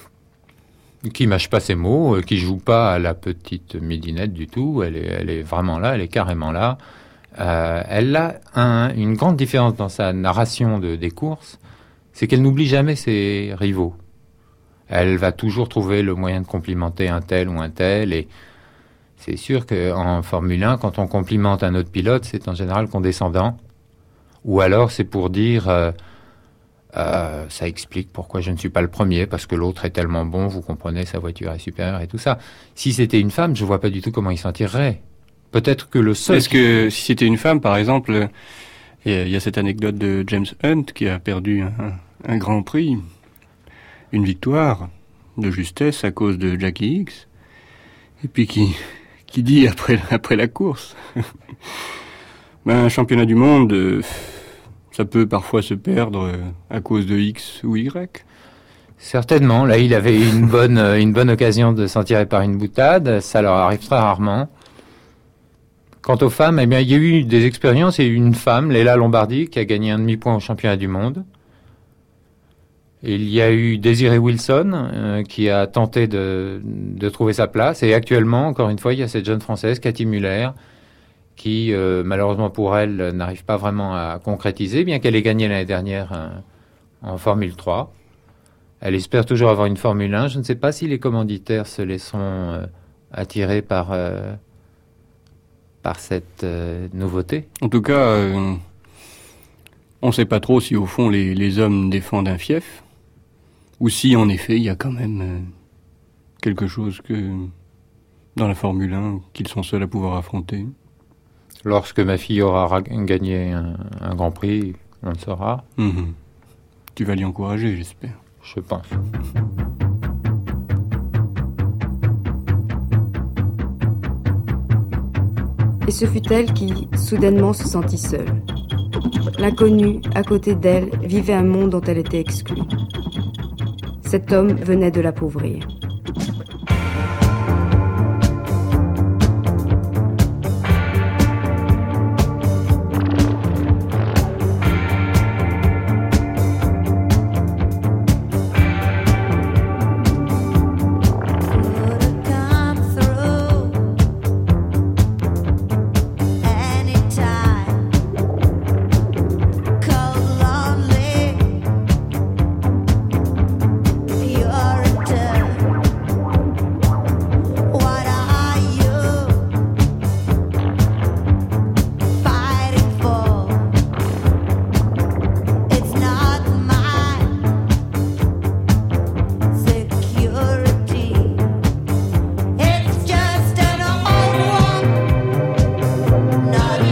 mâche pas ses mots, qui joue pas à la petite midinette du tout. Elle est vraiment là, elle est carrément là. Elle a une grande différence dans sa narration des courses, c'est qu'elle n'oublie jamais ses rivaux. Elle va toujours trouver le moyen de complimenter un tel ou un tel, et c'est sûr qu'en Formule 1, quand on complimente un autre pilote, c'est en général condescendant, ou alors c'est pour dire ça explique pourquoi je ne suis pas le premier, parce que l'autre est tellement bon, vous comprenez, sa voiture est supérieure et tout ça. Si c'était une femme, je vois pas du tout comment il s'en tirerait. Peut-être que le seul... Est-ce que si c'était une femme, par exemple, il y a cette anecdote de James Hunt qui a perdu un Grand Prix, une victoire de justesse à cause de Jackie Hicks, et puis qui dit après la course, un championnat du monde, ça peut parfois se perdre à cause de X ou Y. Certainement. Là, il avait une bonne occasion de s'en tirer par une boutade. Ça leur arrive très rarement. Quant aux femmes, eh bien, il y a eu des expériences. Il y a eu une femme, Léla Lombardi, qui a gagné un demi-point au championnat du monde. Et il y a eu Désirée Wilson, qui a tenté de trouver sa place. Et actuellement, encore une fois, il y a cette jeune Française, Cathy Muller, qui, malheureusement pour elle, n'arrive pas vraiment à concrétiser, bien qu'elle ait gagné l'année dernière en Formule 3. Elle espère toujours avoir une Formule 1. Je ne sais pas si les commanditaires se laisseront attirer par cette nouveauté. En tout cas, on ne sait pas trop si au fond les hommes défendent un fief, ou si en effet il y a quand même quelque chose que dans la Formule 1 qu'ils sont seuls à pouvoir affronter. Lorsque ma fille aura gagné un Grand Prix, on le saura. Tu vas l'y encourager, j'espère. Je pense. Et ce fut elle qui, soudainement, se sentit seule. L'inconnu, à côté d'elle, vivait un monde dont elle était exclue. Cet homme venait de l'appauvrir.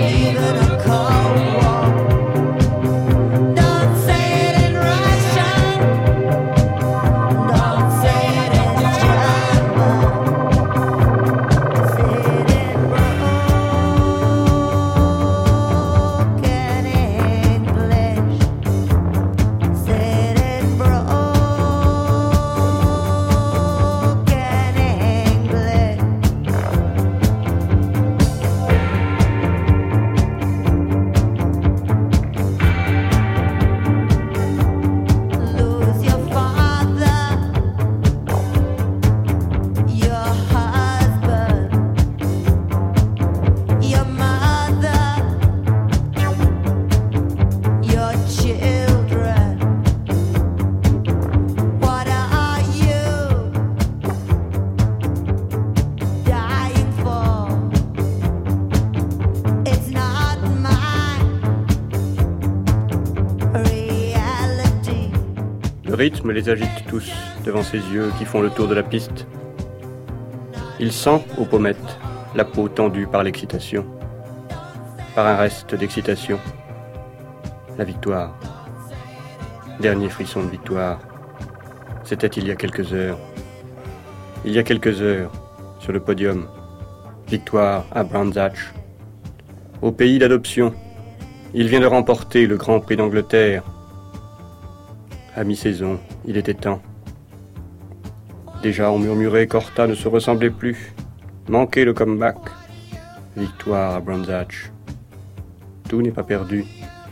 Le rythme les agite tous devant ses yeux qui font le tour de la piste. Il sent aux pommettes la peau tendue par l'excitation, par un reste d'excitation. La victoire. Dernier frisson de victoire. C'était il y a quelques heures. Il y a quelques heures, sur le podium. Victoire à Brands Hatch. Au pays d'adoption, il vient de remporter le Grand Prix d'Angleterre. À mi-saison, il était temps. Déjà on murmurait qu'Horta ne se ressemblait plus. Manquait le comeback. Victoire à Brands Hatch. Tout n'est pas perdu.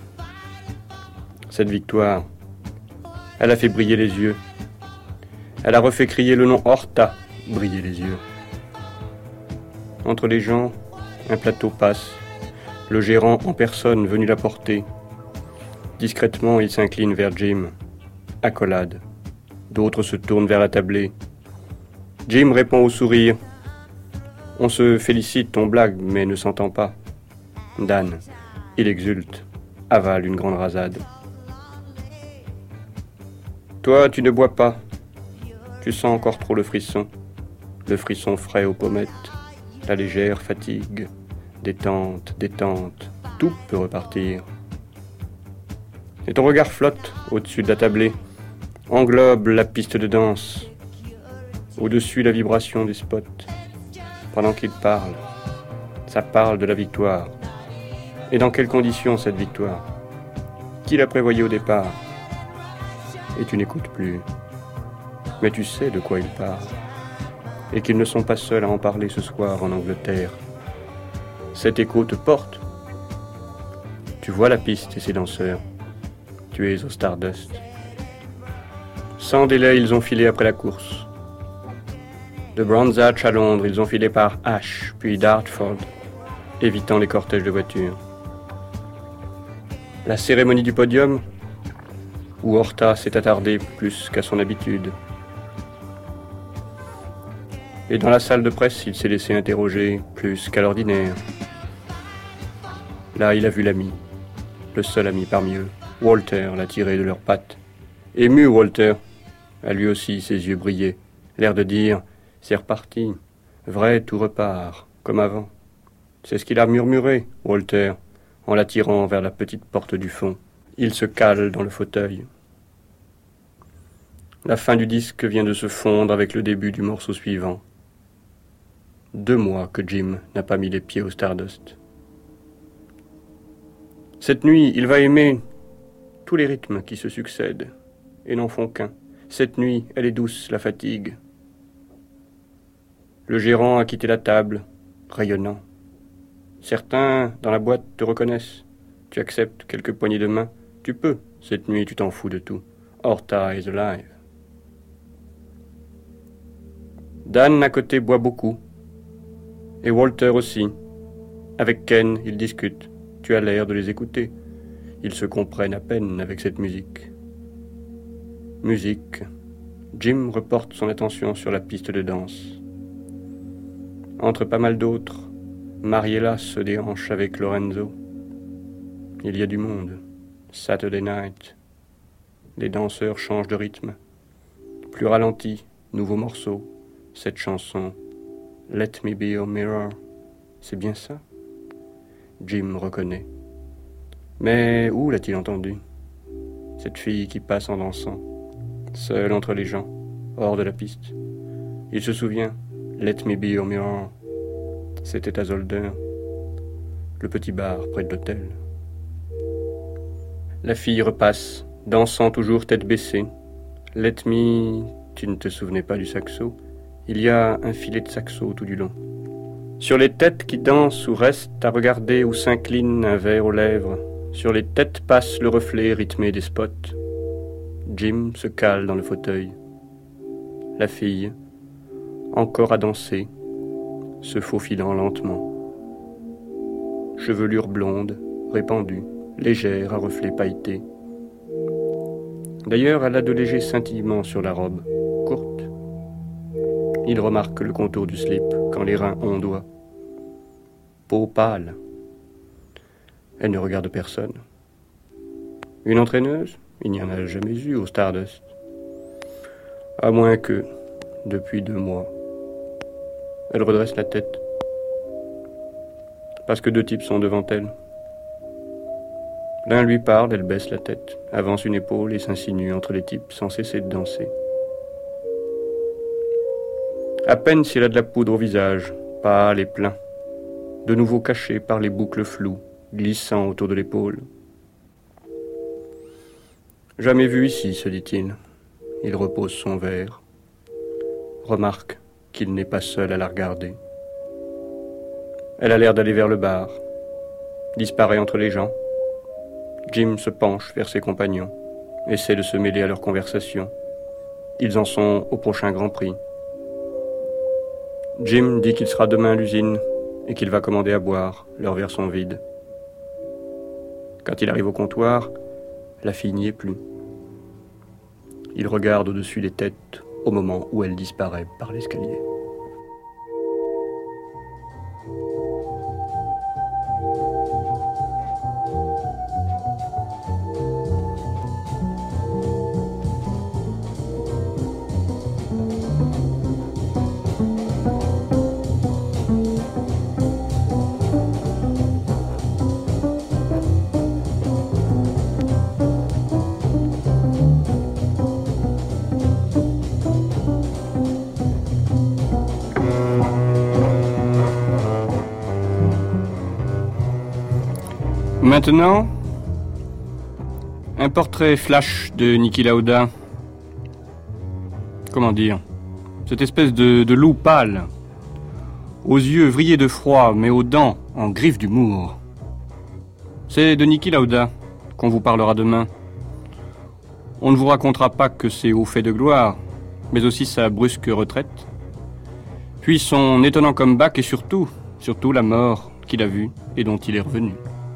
Cette victoire, elle a fait briller les yeux. Elle a refait crier le nom Horta, briller les yeux. Entre les gens, un plateau passe. Le gérant en personne venu la porter. Discrètement, il s'incline vers Jim. Accolade. D'autres se tournent vers la tablée. Jim répond au sourire. On se félicite, on blague, mais ne s'entend pas. Dan, il exulte, avale une grande rasade. Toi, tu ne bois pas. Tu sens encore trop le frisson frais aux pommettes, la légère fatigue, détente, détente, tout peut repartir. Et ton regard flotte au-dessus de la tablée, englobe la piste de danse, au-dessus la vibration des spots. Pendant qu'il parle, ça parle de la victoire. Et dans quelles conditions cette victoire? Qui la prévoyait au départ? Et tu n'écoutes plus. Mais tu sais de quoi il parle. Et qu'ils ne sont pas seuls à en parler ce soir en Angleterre. Cet écho te porte. Tu vois la piste et ses danseurs. Tu es au Stardust. Sans délai, ils ont filé après la course. De Brands Hatch à Londres, ils ont filé par Ash, puis Dartford, évitant les cortèges de voitures. La cérémonie du podium, où Horta s'est attardé plus qu'à son habitude. Et dans la salle de presse, il s'est laissé interroger plus qu'à l'ordinaire. Là, il a vu l'ami, le seul ami parmi eux. Walter l'a tiré de leurs pattes. Ému, Walter. À lui aussi, ses yeux brillaient. L'air de dire « C'est reparti. Vrai, tout repart, comme avant. » C'est ce qu'il a murmuré, Walter, en l'attirant vers la petite porte du fond. Il se cale dans le fauteuil. La fin du disque vient de se fondre avec le début du morceau suivant. 2 mois que Jim n'a pas mis les pieds au Stardust. Cette nuit, il va aimer tous les rythmes qui se succèdent et n'en font qu'un. Cette nuit, elle est douce, la fatigue. Le gérant a quitté la table, rayonnant. Certains, dans la boîte, te reconnaissent. Tu acceptes quelques poignées de main. Tu peux. Cette nuit, tu t'en fous de tout. Horta is alive. Dan, à côté, boit beaucoup. Et Walter aussi. Avec Ken, ils discutent. Tu as l'air de les écouter. Ils se comprennent à peine avec cette musique. Musique. Jim reporte son attention sur la piste de danse. Entre pas mal d'autres, Mariella se déhanche avec Lorenzo. Il y a du monde. Saturday Night. Les danseurs changent de rythme. Plus ralenti, nouveau morceau. Cette chanson, Let Me Be Your Mirror. C'est bien ça? Jim reconnaît. Mais où l'a-t-il entendu? Cette fille qui passe en dansant, seule entre les gens, hors de la piste. Il se souvient, Let me be your mirror. C'était à Zolder, le petit bar près de l'hôtel. La fille repasse, dansant toujours tête baissée. Let me... Tu ne te souvenais pas du saxo? Il y a un filet de saxo tout du long. Sur les têtes qui dansent ou restent à regarder ou s'inclinent un verre aux lèvres, sur les têtes passe le reflet rythmé des spots. Jim se cale dans le fauteuil. La fille, encore à danser, se faufilant lentement. Chevelure blonde, répandue, légère à reflets pailletés. D'ailleurs, elle a de légers scintillements sur la robe, courte. Il remarque le contour du slip quand les reins ondoient. Peau pâle. Elle ne regarde personne. Une entraîneuse? Il n'y en a jamais eu au Stardust. À moins que, depuis 2 mois, elle redresse la tête. Parce que 2 types sont devant elle. L'un lui parle, elle baisse la tête, avance une épaule et s'insinue entre les types sans cesser de danser. À peine s'il a de la poudre au visage, pâle et plein, de nouveau caché par les boucles floues, glissant autour de l'épaule. Jamais vu ici, se dit-il. Il repose son verre. Remarque qu'il n'est pas seul à la regarder. Elle a l'air d'aller vers le bar, disparaît entre les gens. Jim se penche vers ses compagnons, essaie de se mêler à leur conversation. Ils en sont au prochain Grand Prix. Jim dit qu'il sera demain à l'usine et qu'il va commander à boire, leurs verres sont vides. Quand il arrive au comptoir, la fille n'y est plus. Il regarde au-dessus des têtes au moment où elle disparaît par l'escalier. Maintenant, un portrait flash de Niki Lauda. Comment dire? Cette espèce de loup pâle, aux yeux vrillés de froid, mais aux dents en griffes d'humour. C'est de Niki Lauda qu'on vous parlera demain. On ne vous racontera pas que ses hauts faits de gloire, mais aussi sa brusque retraite, puis son étonnant comeback et surtout la mort qu'il a vue et dont il est revenu.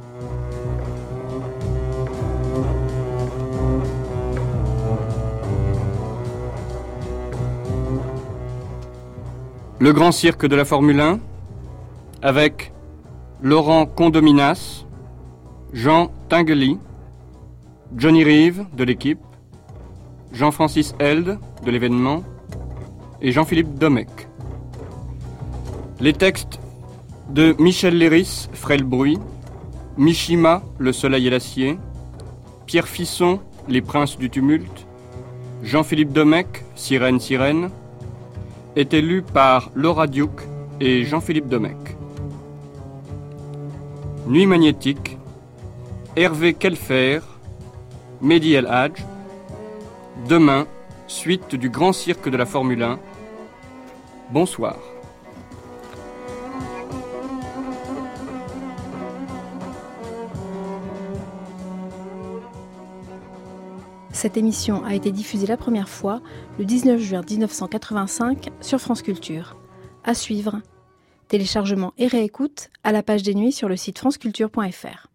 Le grand cirque de la Formule 1, avec Laurent Condominas, Jean Tinguely, Johnny Reeve de l'équipe, Jean-Francis Held de l'événement et Jean-Philippe Domecq. Les textes de Michel Léris, Frêle Bruit, Mishima, Le Soleil et l'Acier, Pierre Fisson, Les Princes du Tumulte, Jean-Philippe Domecq, Sirène, Sirène, était lu par Laura Duke et Jean-Philippe Domecq. Nuit magnétique, Hervé Kelfer, Mehdi El Hadj. Demain, suite du grand cirque de la Formule 1. Bonsoir. Cette émission a été diffusée la première fois le 19 juin 1985 sur France Culture. À suivre, téléchargement et réécoute à la page des nuits sur le site franceculture.fr.